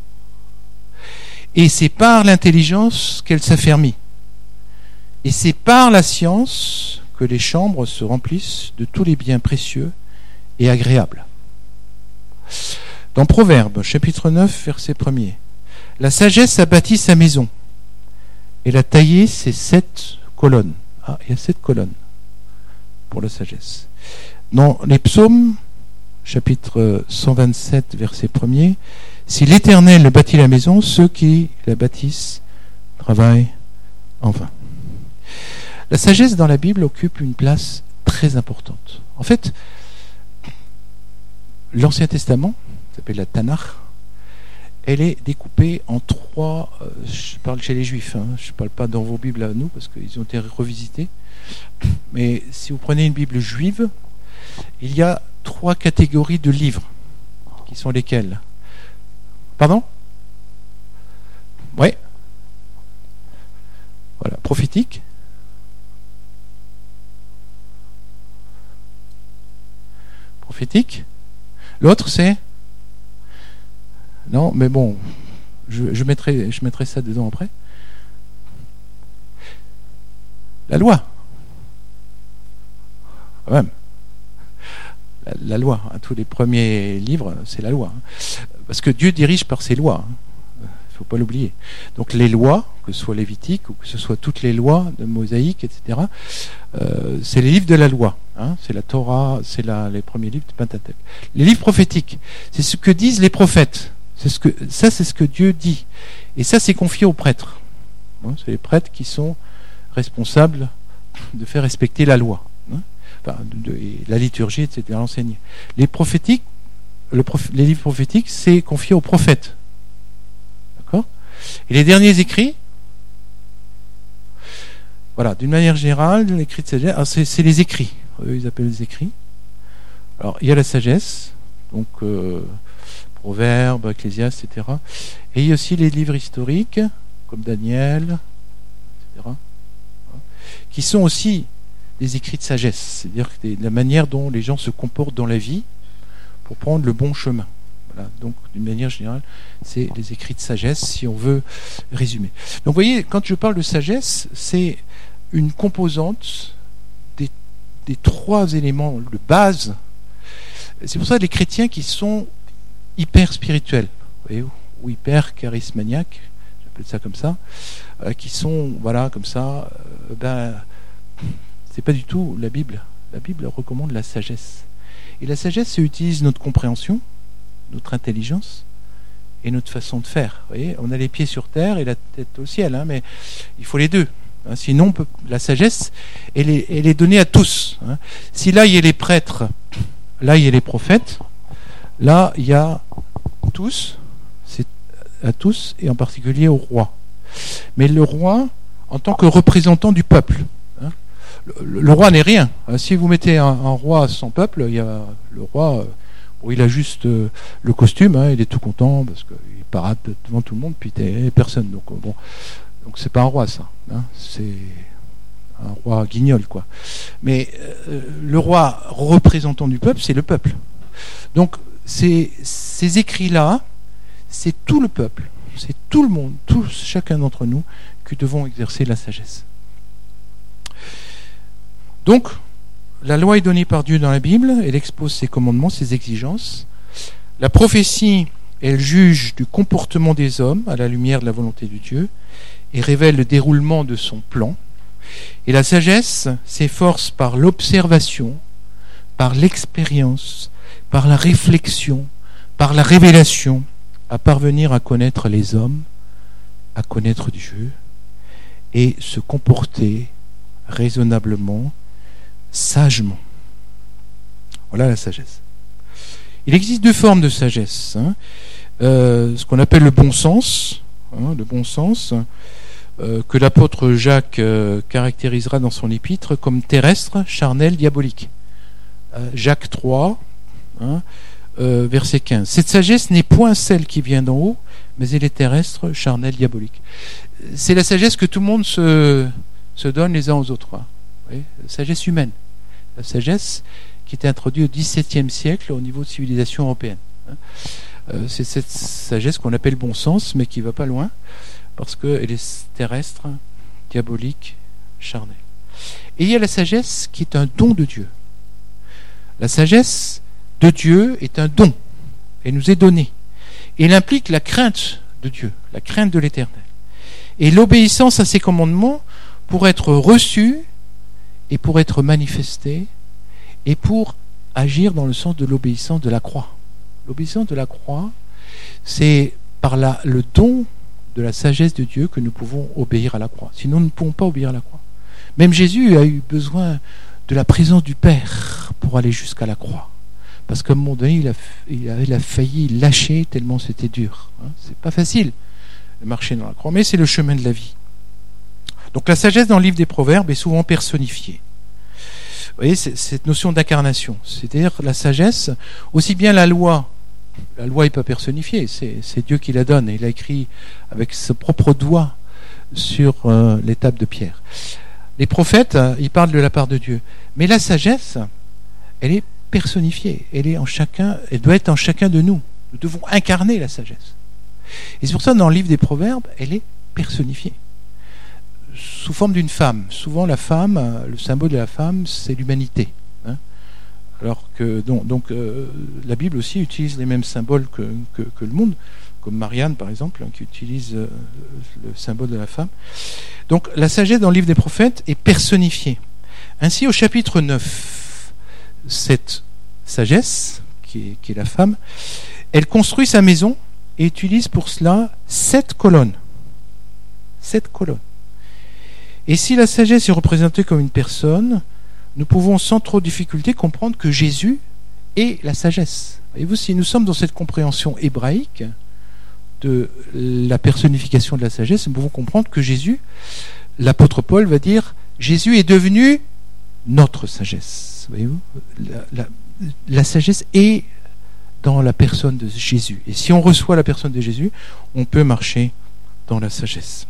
et c'est par l'intelligence qu'elle s'affermit, et c'est par la science que les chambres se remplissent de tous les biens précieux et agréables. Dans Proverbes, chapitre neuf, verset premier, la sagesse a bâti sa maison, elle a taillé ses sept colonnes. Ah, il y a sept colonnes pour la sagesse. Dans les psaumes, chapitre cent vingt-sept, verset premier, si l'Éternel bâtit la maison, ceux qui la bâtissent travaillent en vain. La sagesse dans la Bible occupe une place très importante. En fait, l'Ancien Testament, ça s'appelle la Tanakh, elle est découpée en trois, euh, je parle chez les Juifs, hein, je ne parle pas dans vos Bibles à nous, parce qu'ils ont été revisités, mais si vous prenez une Bible juive, il y a trois catégories de livres, qui sont lesquels? Pardon? Oui. Voilà, prophétique, prophétique, l'autre c'est... Non, mais bon, je, je, mettrai, je mettrai ça dedans après. La loi. Quand même. La, la loi. Hein, tous les premiers livres, c'est la loi. Hein. Parce que Dieu dirige par ses lois. Il hein. ne faut pas l'oublier. Donc les lois, que ce soit lévitique ou que ce soit toutes les lois de Mosaïque, et cetera, euh, c'est les livres de la loi. Hein. C'est la Torah, c'est la, les premiers livres du Pentateuque. Les livres prophétiques, c'est ce que disent les prophètes. C'est ce que, ça, c'est ce que Dieu dit. Et ça, c'est confié aux prêtres. Hein, c'est les prêtres qui sont responsables de faire respecter la loi. Hein, enfin, de, de, la liturgie, et cetera, enseigner. Les prophétiques, le prof, les livres prophétiques, c'est confié aux prophètes. D'accord ? Et les derniers écrits, voilà, d'une manière générale, l'écrit de sagesse, alors c'est, c'est les écrits. Eux, ils appellent les écrits. Alors, il y a la sagesse, donc... Euh, Proverbes, Ecclésiaste, et cetera. Et il y a aussi les livres historiques, comme Daniel, et cetera, qui sont aussi des écrits de sagesse, c'est-à-dire la manière dont les gens se comportent dans la vie pour prendre le bon chemin. Voilà. Donc, d'une manière générale, c'est les écrits de sagesse, si on veut résumer. Donc, vous voyez, quand je parle de sagesse, c'est une composante des, des trois éléments de base. C'est pour ça que les chrétiens qui sont hyper spirituels, voyez, ou hyper charismaniaques, j'appelle ça comme ça, euh, qui sont, voilà, comme ça, euh, ben, c'est pas du tout la Bible. La Bible recommande la sagesse. Et la sagesse, ça utilise notre compréhension, notre intelligence et notre façon de faire. Vous voyez, on a les pieds sur terre et la tête au ciel, hein, mais il faut les deux. Hein, sinon, on peut, la sagesse, elle est, elle est donnée à tous. Hein. Si là, il y a les prêtres, là, il y a les prophètes, là, il y a tous, c'est à tous, et en particulier au roi. Mais le roi, en tant que représentant du peuple, hein, le, le roi n'est rien. Si vous mettez un, un roi sans peuple, il y a le roi, bon, il a juste euh, le costume, hein, il est tout content parce qu'il parade devant tout le monde, puis t'es personne. Donc bon, donc c'est pas un roi ça, hein, c'est un roi guignol quoi. Mais euh, le roi représentant du peuple, c'est le peuple. Donc ces, ces écrits-là, c'est tout le peuple, c'est tout le monde, tous, chacun d'entre nous, qui devons exercer la sagesse. Donc, la loi est donnée par Dieu dans la Bible, elle expose ses commandements, ses exigences. La prophétie, elle juge du comportement des hommes à la lumière de la volonté de Dieu et révèle le déroulement de son plan. Et la sagesse s'efforce par l'observation, par l'expérience, par la réflexion, par la révélation, à parvenir à connaître les hommes, à connaître Dieu et se comporter raisonnablement, sagement. Voilà la sagesse. Il existe deux formes de sagesse. Hein. Euh, ce qu'on appelle le bon sens, hein, le bon sens, euh, que l'apôtre Jacques euh, caractérisera dans son épître comme terrestre, charnel, diabolique. Euh, Jacques trois, hein, euh, verset quinze. Cette sagesse n'est point celle qui vient d'en haut, mais elle est terrestre, charnelle, diabolique. C'est la sagesse que tout le monde se, se donne les uns aux autres. Hein. Oui, la sagesse humaine. La sagesse qui était introduite au dix-septième siècle au niveau de civilisation européenne. Hein. Euh, c'est cette sagesse qu'on appelle bon sens, mais qui ne va pas loin, parce qu'elle est terrestre, diabolique, charnelle. Et il y a la sagesse qui est un don de Dieu. La sagesse de Dieu est un don. Elle nous est donnée. Et elle implique la crainte de Dieu, la crainte de l'Éternel. Et l'obéissance à ses commandements pour être reçue et pour être manifestée et pour agir dans le sens de l'obéissance de la croix. L'obéissance de la croix, c'est par la, le don de la sagesse de Dieu que nous pouvons obéir à la croix. Sinon, nous ne pouvons pas obéir à la croix. Même Jésus a eu besoin de la présence du Père pour aller jusqu'à la croix. Parce qu'à un moment donné, il a, il a, il a failli lâcher tellement c'était dur. Hein. C'est pas facile de marcher dans la croix, mais c'est le chemin de la vie. Donc la sagesse dans le livre des Proverbes est souvent personnifiée. Vous voyez, c'est, cette notion d'incarnation, c'est-à-dire la sagesse, aussi bien la loi, la loi n'est pas personnifiée, c'est, c'est Dieu qui la donne, et il a écrit avec ses propres doigts sur euh, les tables de pierre. Les prophètes, ils parlent de la part de Dieu, mais la sagesse, elle est personnifiée, elle est en chacun, elle doit être en chacun de nous. Nous devons incarner la sagesse. Et c'est pour ça, dans le livre des Proverbes, elle est personnifiée. Sous forme d'une femme. Souvent, la femme, le symbole de la femme, c'est l'humanité. Hein. Alors que, donc, donc euh, la Bible aussi utilise les mêmes symboles que, que, que le monde, comme Marianne, par exemple, hein, qui utilise euh, le symbole de la femme. Donc, la sagesse dans le livre des prophètes est personnifiée. Ainsi, au chapitre neuf, cette sagesse, qui est, qui est la femme, elle construit sa maison et utilise pour cela sept colonnes. Sept colonnes. Et si la sagesse est représentée comme une personne, nous pouvons sans trop de difficulté comprendre que Jésus est la sagesse. Voyez-vous, si nous sommes dans cette compréhension hébraïque de la personnification de la sagesse, nous pouvons comprendre que Jésus, l'apôtre Paul va dire, Jésus est devenu notre sagesse. Voyez-vous, la, la, la sagesse est dans la personne de Jésus. Et si on reçoit la personne de Jésus, on peut marcher dans la sagesse.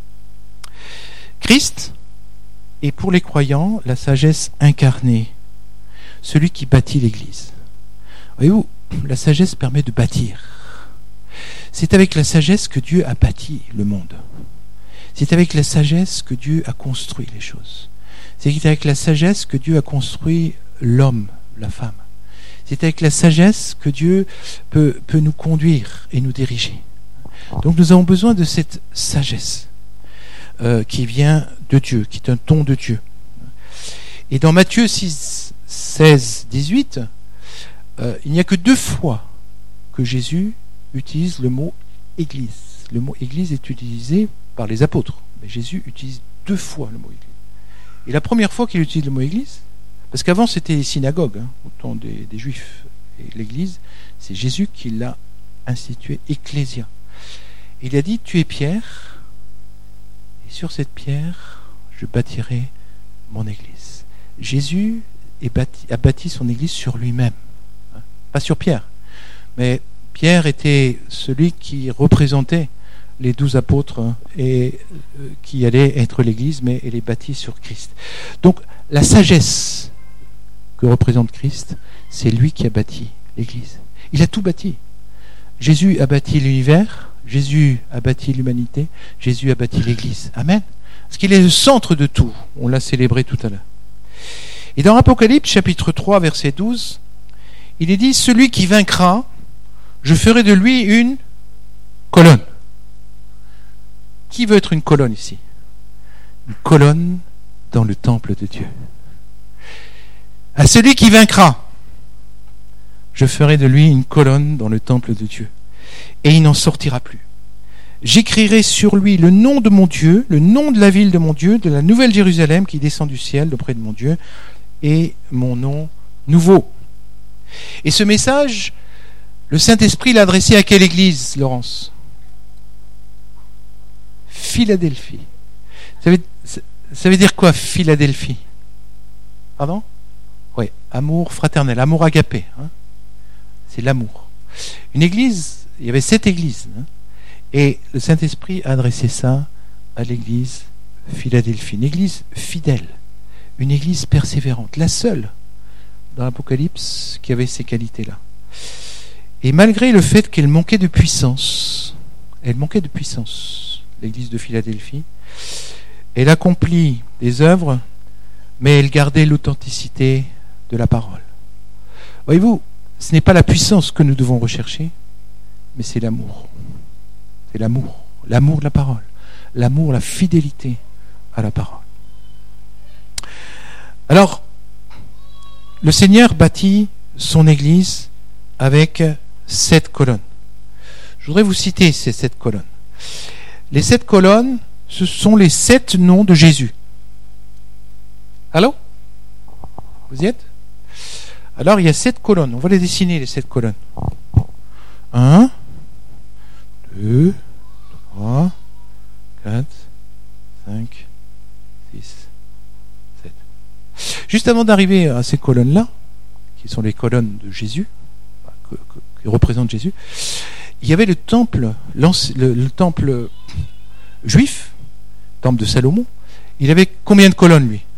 Christ est pour les croyants la sagesse incarnée, celui qui bâtit l'Église. Voyez-vous, la sagesse permet de bâtir. C'est avec la sagesse que Dieu a bâti le monde. C'est avec la sagesse que Dieu a construit les choses. C'est avec la sagesse que Dieu a construit l'homme, la femme. C'est avec la sagesse que Dieu peut, peut nous conduire et nous diriger. Donc nous avons besoin de cette sagesse. Euh, qui vient de Dieu, qui est un don de Dieu. Et dans Matthieu six, seize, dix-huit, euh, il n'y a que deux fois que Jésus utilise le mot « église ». Le mot « église » est utilisé par les apôtres, mais Jésus utilise deux fois le mot « église ». Et la première fois qu'il utilise le mot « église », parce qu'avant c'était synagogue, hein, au temps des, des Juifs, et l'église, c'est Jésus qui l'a institué, ecclésia. Il a dit, tu es Pierre, et sur cette pierre, je bâtirai mon église. Jésus est bâti, a bâti son église sur lui-même, hein, pas sur Pierre. Mais Pierre était celui qui représentait les douze apôtres hein, et euh, qui allait être l'église, mais elle est bâtie sur Christ. Donc la sagesse que représente Christ, c'est lui qui a bâti l'église. Il a tout bâti. Jésus a bâti l'univers, Jésus a bâti l'humanité, Jésus a bâti l'église. Amen. Parce qu'il est le centre de tout. On l'a célébré tout à l'heure. Et dans Apocalypse, chapitre trois, verset douze, il est dit, celui qui vaincra, je ferai de lui une colonne. Qui veut être une colonne ici? Une colonne dans le temple de Dieu. À celui qui vaincra, je ferai de lui une colonne dans le temple de Dieu, et il n'en sortira plus. J'écrirai sur lui le nom de mon Dieu, le nom de la ville de mon Dieu, de la nouvelle Jérusalem qui descend du ciel auprès de mon Dieu, et mon nom nouveau. Et ce message, le Saint-Esprit l'a adressé à quelle église, Laurence? Philadelphie. Ça veut, ça veut dire quoi, Philadelphie? Pardon? Oui, amour fraternel, amour agapé. Hein? C'est l'amour. Une église, il y avait sept églises. Hein? Et le Saint-Esprit a adressé ça à l'église Philadelphie. Une église fidèle, une église persévérante, la seule dans l'Apocalypse qui avait ces qualités-là. Et malgré le fait qu'elle manquait de puissance, elle manquait de puissance, l'église de Philadelphie, elle accomplit des œuvres, mais elle gardait l'authenticité de la parole. Voyez-vous, ce n'est pas la puissance que nous devons rechercher, mais c'est l'amour. C'est l'amour, l'amour de la parole, l'amour, la fidélité à la parole. Alors, le Seigneur bâtit son église avec sept colonnes. Je voudrais vous citer ces sept colonnes. Les sept colonnes, ce sont les sept noms de Jésus. Allô? Vous y êtes? Alors, il y a sept colonnes. On va les dessiner, les sept colonnes. Un, deux, trois, quatre, cinq, six, sept. Juste avant d'arriver à ces colonnes-là, qui sont les colonnes de Jésus, que, que, qui représentent Jésus, il y avait le temple, le, le temple juif, le temple de Salomon. Il avait combien de colonnes, lui?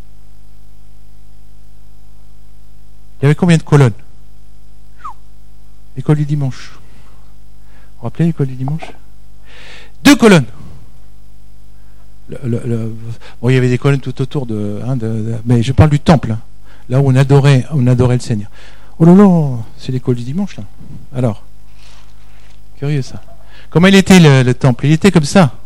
Il y avait combien de colonnes? L'école du dimanche. Vous vous rappelez l'école du dimanche? Deux colonnes. Le, le, le, bon, il y avait des colonnes tout autour de, hein, de, de mais je parle du temple, hein, là où on adorait, on adorait le Seigneur. Oh là là, c'est l'école du dimanche là. Alors, curieux ça. Comment il était le, le temple? Il était comme ça.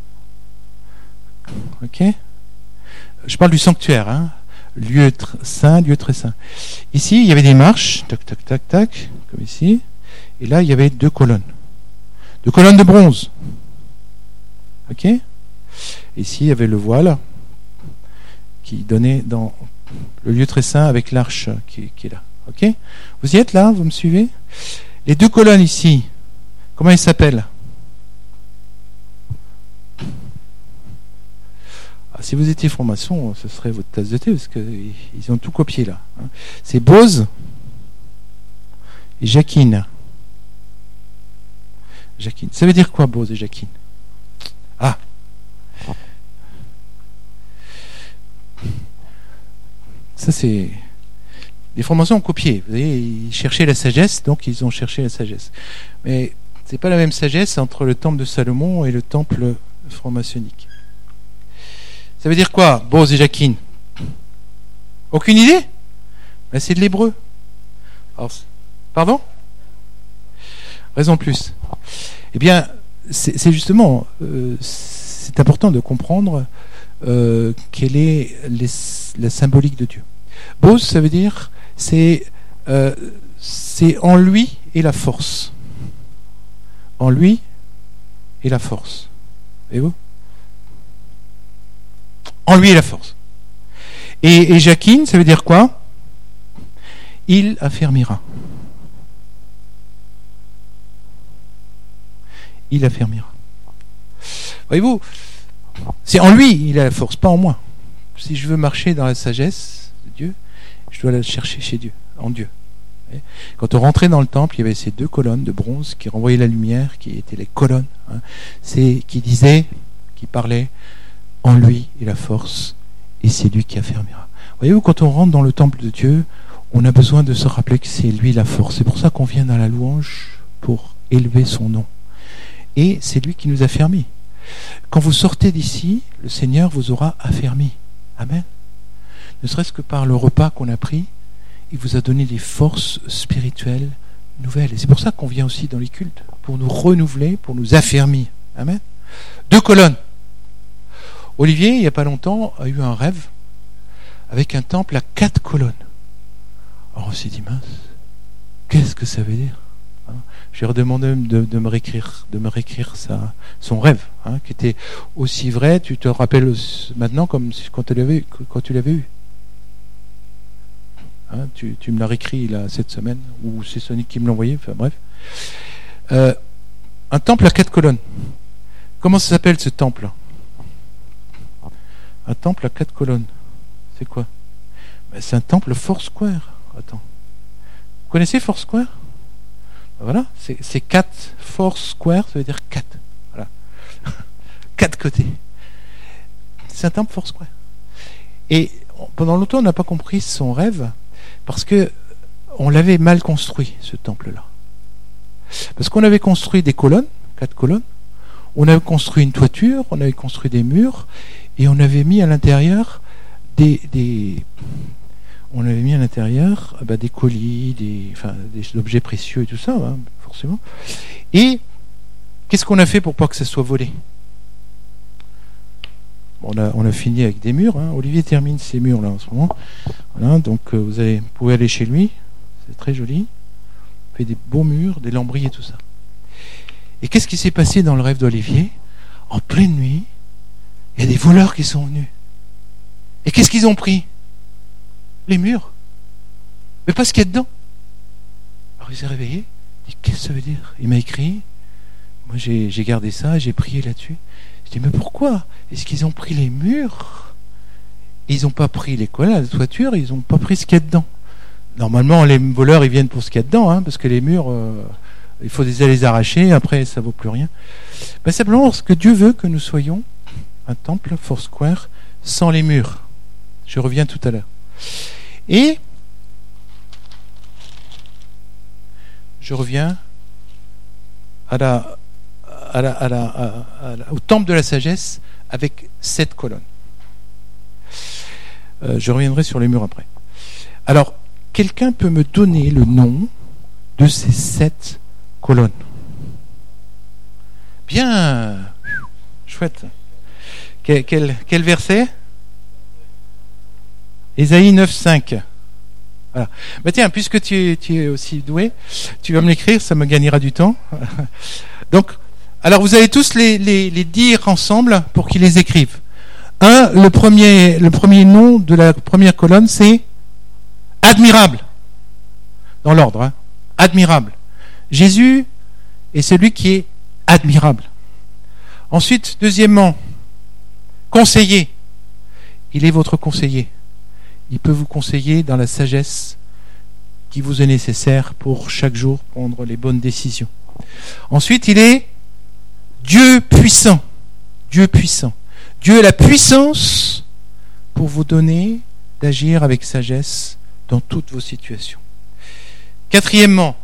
Ok. Je parle du sanctuaire, hein. Lieu tr- saint, lieu très saint. Ici, il y avait des marches, tac, tac, tac, tac, comme ici. Et là, il y avait deux colonnes. Deux colonnes de bronze. Ok? Ici, il y avait le voile qui donnait dans le lieu très saint avec l'arche qui, qui est là. Ok? Vous y êtes là? Vous me suivez? Les deux colonnes ici, comment elles s'appellent? Si vous étiez franc-maçon, ce serait votre tasse de thé, parce qu'ils ont tout copié là. C'est Bose et Jacquine. Jacquine. Ça veut dire quoi, Bose et Jacquine? Ah. Ça, c'est... Les francs-maçons ont copié. Vous voyez, ils cherchaient la sagesse, donc ils ont cherché la sagesse. Mais c'est pas la même sagesse entre le temple de Salomon et le temple franc-maçonnique. Ça veut dire quoi, Bose et Jacquine? Aucune idée? Ben, c'est de l'hébreu. Alors, pardon? Raison plus. Eh bien, c'est, c'est justement, euh, c'est important de comprendre euh, quelle est les, la symbolique de Dieu. Bose, ça veut dire c'est euh, c'est en lui et la force. En lui et la force. Voyez-vous ? En lui et la force. Et, et Jacquine, ça veut dire quoi ? Il affermira. Il affermira. Voyez-vous, c'est en lui il a la force, pas en moi. Si je veux marcher dans la sagesse de Dieu, je dois la chercher chez Dieu, en Dieu. Quand on rentrait dans le temple, il y avait ces deux colonnes de bronze qui renvoyaient la lumière, qui étaient les colonnes, hein, c'est qui disaient, qui parlaient, en lui et la force, et c'est lui qui affermira. Voyez-vous, quand on rentre dans le temple de Dieu, on a besoin de se rappeler que c'est lui la force. C'est pour ça qu'on vient dans la louange pour élever son nom. Et c'est lui qui nous a affermis. Quand vous sortez d'ici, le Seigneur vous aura affermi. Amen. Ne serait-ce que par le repas qu'on a pris, il vous a donné des forces spirituelles nouvelles. Et c'est pour ça qu'on vient aussi dans les cultes, pour nous renouveler, pour nous affermir. Amen. Deux colonnes. Olivier, il n'y a pas longtemps, a eu un rêve avec un temple à quatre colonnes. Alors on s'est dit, mince, qu'est-ce que ça veut dire ? Hein, je lui ai redemandé de, de me réécrire, de me réécrire sa, son rêve, hein, qui était aussi vrai, tu te rappelles maintenant comme quand tu l'avais, quand tu l'avais eu. Hein, tu, tu me l'as réécrit là, cette semaine, ou c'est Sonic qui me l'a envoyé, enfin bref. Euh, un temple à quatre colonnes. Comment ça s'appelle ce temple ? Un temple à quatre colonnes. C'est quoi ? Ben, c'est un temple Foursquare. Attends. Vous connaissez Foursquare ? Ben voilà, c'est, c'est quatre. Foursquare, ça veut dire quatre. Voilà. Quatre côtés. C'est un temple Foursquare. Et pendant longtemps, on n'a pas compris son rêve parce que on l'avait mal construit, ce temple-là. Parce qu'on avait construit des colonnes, quatre colonnes, on avait construit une toiture, on avait construit des murs, et on avait mis à l'intérieur des, des on avait mis à l'intérieur bah, des colis, des, enfin, des objets précieux et tout ça, hein, forcément. Et qu'est-ce qu'on a fait pour pas que ça soit volé ? On a, on a fini avec des murs. Hein. Olivier termine ces murs là en ce moment. Voilà, donc euh, vous, allez, vous pouvez aller chez lui. C'est très joli. Il fait des beaux murs, des lambris et tout ça. Et qu'est-ce qui s'est passé dans le rêve d'Olivier ? En pleine nuit, il y a des voleurs qui sont venus. Et qu'est-ce qu'ils ont pris ? Les murs. Mais pas ce qu'il y a dedans. Alors il s'est réveillé. Il dit, qu'est-ce que ça veut dire ? Il m'a écrit. Moi j'ai, j'ai gardé ça, j'ai prié là-dessus. Je dis, mais pourquoi ? Est-ce qu'ils ont pris les murs ? Ils n'ont pas pris les colonnes, la toiture, ils n'ont pas pris ce qu'il y a dedans. Normalement, les voleurs, ils viennent pour ce qu'il y a dedans, hein, parce que les murs, euh, il faut les, les arracher, après, ça ne vaut plus rien. Ben, simplement, parce que Dieu veut que nous soyons un temple, Foursquare, sans les murs. Je reviens tout à l'heure. Et je reviens à la... À la, à la, à la, au temple de la sagesse avec sept colonnes. Euh, je reviendrai sur les murs après. Alors, quelqu'un peut me donner le nom de ces sept colonnes ? Bien, chouette. Quel, quel, quel verset ? Ésaïe neuf, cinq. Voilà. Bah tiens, puisque tu es, tu es aussi doué, tu vas me l'écrire, ça me gagnera du temps. Donc, alors vous allez tous les, les, les dire ensemble pour qu'ils les écrivent. Un, le premier, le premier nom de la première colonne, c'est admirable. Dans l'ordre, hein. Admirable. Jésus est celui qui est admirable. Ensuite, deuxièmement, conseiller. Il est votre conseiller. Il peut vous conseiller dans la sagesse qui vous est nécessaire pour chaque jour prendre les bonnes décisions. Ensuite, il est Dieu puissant. Dieu puissant. Dieu a la puissance pour vous donner d'agir avec sagesse dans toutes vos situations. Quatrièmement,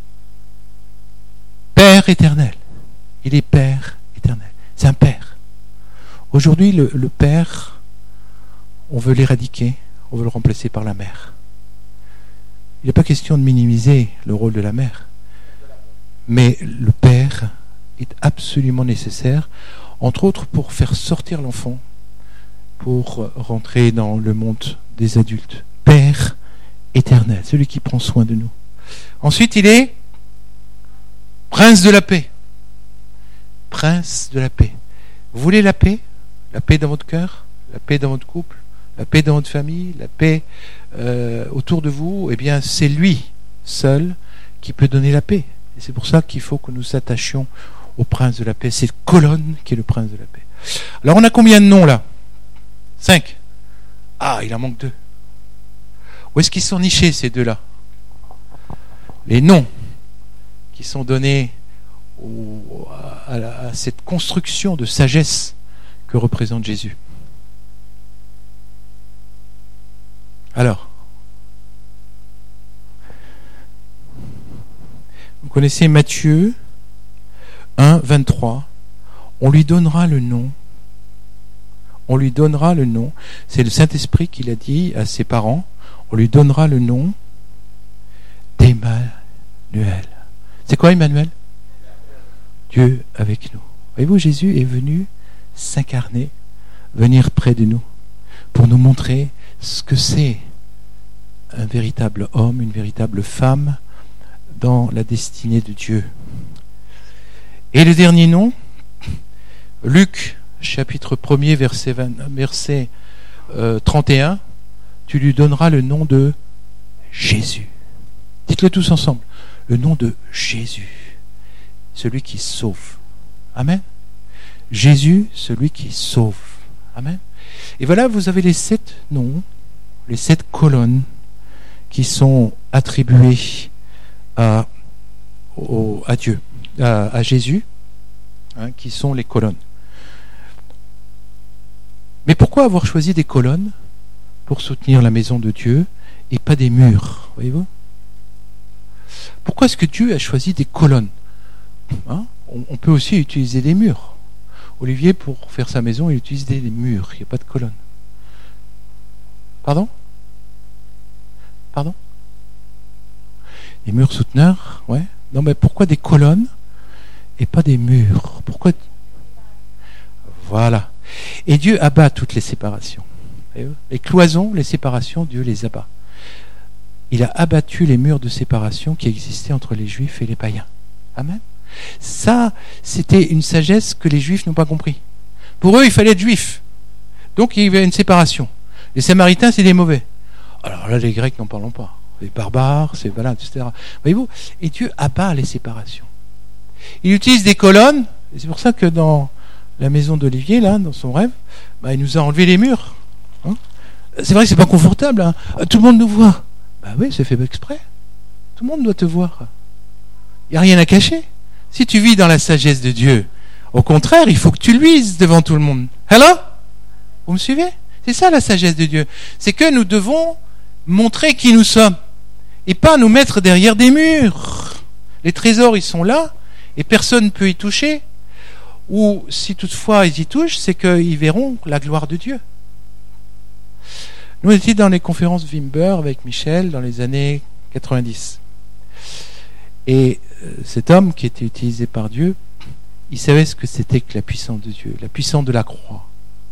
Père éternel. Il est Père éternel. C'est un Père. Aujourd'hui, le, le Père, on veut l'éradiquer, on veut le remplacer par la Mère. Il n'est pas question de minimiser le rôle de la Mère. Mais le Père est absolument nécessaire, entre autres pour faire sortir l'enfant pour rentrer dans le monde des adultes. Père éternel, celui qui prend soin de nous. Ensuite, il est prince de la paix. Prince de la paix. Vous voulez la paix? La paix dans votre cœur, la paix dans votre couple, la paix dans votre famille, la paix euh, autour de vous. Eh bien, c'est lui seul qui peut donner la paix. Et c'est pour ça qu'il faut que nous s'attachions au prince de la paix. C'est colonne qui est le prince de la paix. Alors, on a combien de noms là? Cinq. Ah, il en manque deux. Où est-ce qu'ils sont nichés, ces deux-là? Les noms qui sont donnés au, à, à, à cette construction de sagesse que représente Jésus. Alors, vous connaissez Matthieu un, vingt-trois. On lui donnera le nom. On lui donnera le nom. C'est le Saint-Esprit qui l'a dit à ses parents. On lui donnera le nom d'Emmanuel. C'est quoi Emmanuel? Dieu avec nous. Voyez-vous, Jésus est venu s'incarner, venir près de nous, pour nous montrer ce que c'est un véritable homme, une véritable femme dans la destinée de Dieu. Et le dernier nom, Luc, chapitre premier, verset, vingt, verset euh, trente et un, tu lui donneras le nom de Jésus. Dites-le tous ensemble. Le nom de Jésus, celui qui sauve. Amen. Jésus, celui qui sauve. Amen. Et voilà, vous avez les sept noms, les sept colonnes qui sont attribuées à, au, à Dieu, à, à Jésus, hein, qui sont les colonnes. Mais pourquoi avoir choisi des colonnes pour soutenir la maison de Dieu et pas des murs, voyez-vous? Pourquoi est-ce que Dieu a choisi des colonnes? Hein? on, on peut aussi utiliser des murs. Olivier, pour faire sa maison, il utilise des, des murs, il n'y a pas de colonnes. Pardon? Pardon? Des murs souteneurs, ouais. Non, mais pourquoi des colonnes et pas des murs? Pourquoi? Voilà. Et Dieu abat toutes les séparations. Les cloisons, les séparations, Dieu les abat. Il a abattu les murs de séparation qui existaient entre les Juifs et les païens. Amen. Ça, c'était une sagesse que les Juifs n'ont pas compris. Pour eux, il fallait être juif. Donc, il y avait une séparation. Les Samaritains, c'est des mauvais. Alors là, les Grecs, n'en parlons pas. Les barbares, c'est voilà, et cetera. Voyez-vous, et Dieu abat les séparations. Il utilise des colonnes, et c'est pour ça que dans la maison d'Olivier, là, dans son rêve, bah, il nous a enlevé les murs. Hein, c'est vrai que c'est pas confortable. Hein. Tout le monde nous voit. Bah oui, c'est fait exprès. Tout le monde doit te voir. Il n'y a rien à cacher. Si tu vis dans la sagesse de Dieu, au contraire, il faut que tu luises devant tout le monde. Hello? Vous me suivez? C'est ça la sagesse de Dieu. C'est que nous devons montrer qui nous sommes et pas nous mettre derrière des murs. Les trésors, ils sont là et personne ne peut y toucher. Ou si toutefois ils y touchent, c'est qu'ils verront la gloire de Dieu. Nous, on était dans les conférences Wimber avec Michel dans les années quatre-vingt-dix. Et cet homme qui était utilisé par Dieu, il savait ce que c'était que la puissance de Dieu, la puissance de la croix.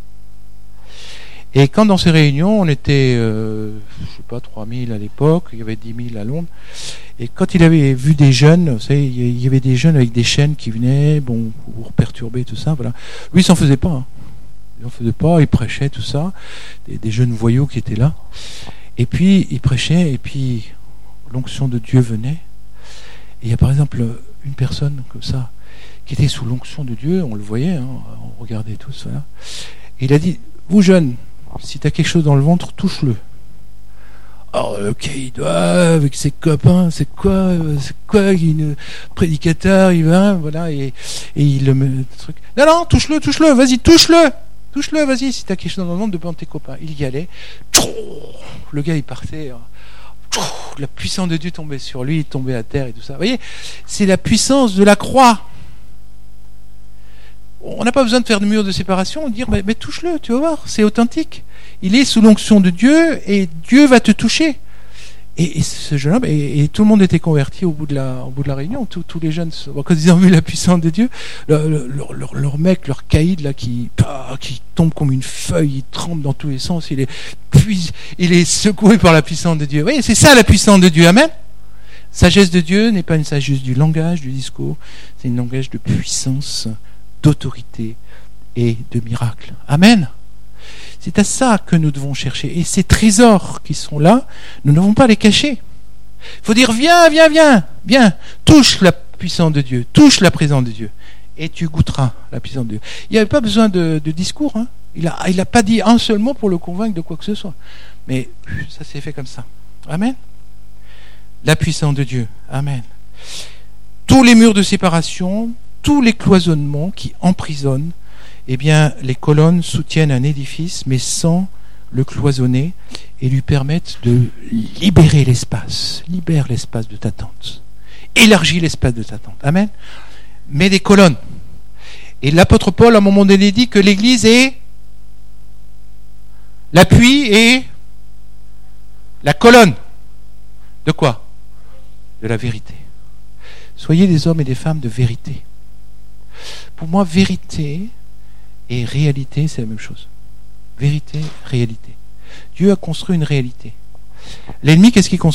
Et quand dans ces réunions, on était, euh, je sais pas, trois mille à l'époque, il y avait dix mille à Londres, et quand il avait vu des jeunes, vous savez, il y avait des jeunes avec des chaînes qui venaient, bon, pour perturber tout ça, voilà. Lui, il s'en faisait pas, hein. Il n'en faisait pas, il prêchait tout ça, des, des jeunes voyous qui étaient là. Et puis, il prêchait, et puis l'onction de Dieu venait. Et il y a par exemple une personne comme ça, qui était sous l'onction de Dieu, on le voyait, hein, on regardait tout ça. Et il a dit, vous jeunes, si tu as quelque chose dans le ventre, touche-le. Alors, ok, il doit, avec ses copains, c'est quoi, c'est quoi, il prédicateur, il va, voilà, et, et il le met, le truc. Non, non, touche-le, touche-le, vas-y, touche-le, touche-le, vas-y, si tu as quelque chose dans le ventre, devant tes copains. Il y allait, le gars, il partait, la puissance de Dieu tombait sur lui, il tombait à terre et tout ça. Vous voyez, c'est la puissance de la croix. On n'a pas besoin de faire de mur de séparation, de dire mais, mais touche-le, tu vas voir, c'est authentique. Il est sous l'onction de Dieu et Dieu va te toucher. Et, et ce jeune homme, et, et tout le monde était converti au bout de la, au bout de la réunion. Tous, tous les jeunes, quand ils ont vu la puissance de Dieu, le, le, leur, leur, leur mec, leur caïd là, qui, ah, qui tombe comme une feuille, il tremble dans tous les sens, il est, puis, il est secoué par la puissance de Dieu. Vous voyez, c'est ça la puissance de Dieu. Amen. Sagesse de Dieu n'est pas une sagesse du langage, du discours, c'est une langage de puissance, d'autorité et de miracle. Amen. C'est à ça que nous devons chercher. Et ces trésors qui sont là, nous ne devons pas les cacher. Il faut dire, viens, viens, viens, viens, touche la puissance de Dieu, touche la présence de Dieu, et tu goûteras la puissance de Dieu. Il n'y avait pas besoin de, de discours. Hein. Il n'a il a pas dit un seul mot pour le convaincre de quoi que ce soit. Mais ça s'est fait comme ça. Amen. La puissance de Dieu. Amen. Tous les murs de séparation, tous les cloisonnements qui emprisonnent, eh bien, les colonnes soutiennent un édifice, mais sans le cloisonner, et lui permettent de libérer l'espace. Libère l'espace de ta tente. Élargis l'espace de ta tente. Amen. Mets des colonnes. Et l'apôtre Paul, à un moment donné, dit que l'Église est l'appui et la colonne. De quoi ? De la vérité. Soyez des hommes et des femmes de vérité. Pour moi, vérité et réalité, c'est la même chose. Vérité, réalité. Dieu a construit une réalité. L'ennemi, qu'est-ce qu'il construit ?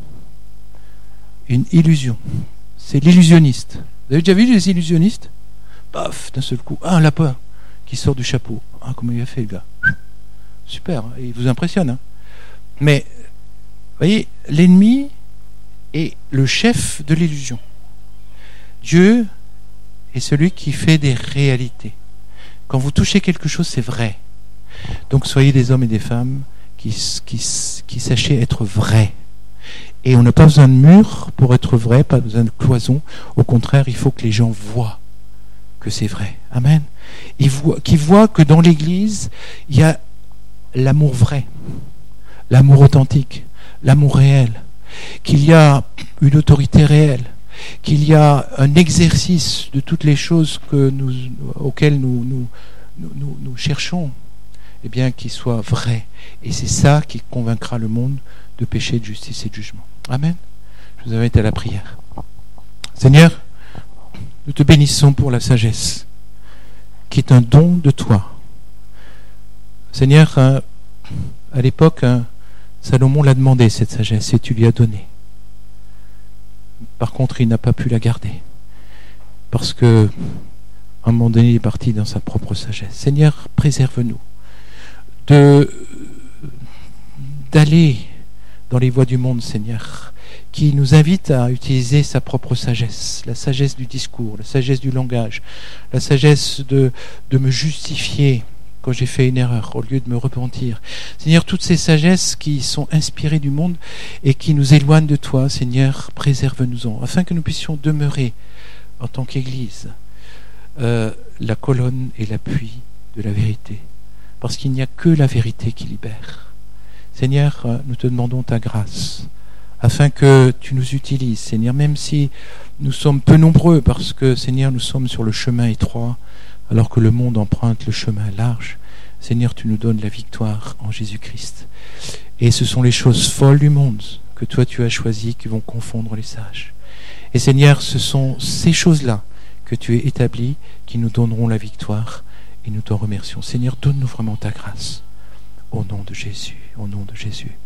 Une illusion. C'est l'illusionniste. Vous avez déjà vu les illusionnistes ? Paf, d'un seul coup, ah, un lapin qui sort du chapeau. Ah, comment il a fait, le gars ? Super, hein, il vous impressionne. Hein. Mais, vous voyez, l'ennemi est le chef de l'illusion. Dieu est celui qui fait des réalités. Quand vous touchez quelque chose, c'est vrai. Donc soyez des hommes et des femmes qui, qui, qui sachez être vrais. Et on n'a pas besoin de murs pour être vrai, pas besoin de cloisons. Au contraire, il faut que les gens voient que c'est vrai. Amen. Ils voient, qu'ils voient que dans l'Église, il y a l'amour vrai, l'amour authentique, l'amour réel, qu'il y a une autorité réelle, qu'il y a un exercice de toutes les choses que nous, auxquelles nous, nous, nous, nous, nous cherchons, eh bien, qu'il soit vrai. Et c'est ça qui convaincra le monde de péché, de justice et de jugement. Amen. Je vous invite à la prière. Seigneur, nous te bénissons pour la sagesse, qui est un don de toi. Seigneur, à l'époque, Salomon l'a demandé, cette sagesse, et tu lui as donné. Par contre, il n'a pas pu la garder, parce que à un moment donné, il est parti dans sa propre sagesse. Seigneur, préserve-nous de d'aller dans les voies du monde, Seigneur, qui nous invite à utiliser sa propre sagesse, la sagesse du discours, la sagesse du langage, la sagesse de, de me justifier quand j'ai fait une erreur, au lieu de me repentir. Seigneur, toutes ces sagesses qui sont inspirées du monde et qui nous éloignent de toi, Seigneur, préserve-nous-en, afin que nous puissions demeurer en tant qu'Église euh, la colonne et l'appui de la vérité, parce qu'il n'y a que la vérité qui libère. Seigneur, nous te demandons ta grâce, afin que tu nous utilises, Seigneur, même si nous sommes peu nombreux, parce que, Seigneur, nous sommes sur le chemin étroit, alors que le monde emprunte le chemin large. Seigneur, tu nous donnes la victoire en Jésus-Christ. Et ce sont les choses folles du monde que toi tu as choisies qui vont confondre les sages. Et Seigneur, ce sont ces choses-là que tu as établies qui nous donneront la victoire, et nous t'en remercions. Seigneur, donne-nous vraiment ta grâce. Au nom de Jésus, au nom de Jésus.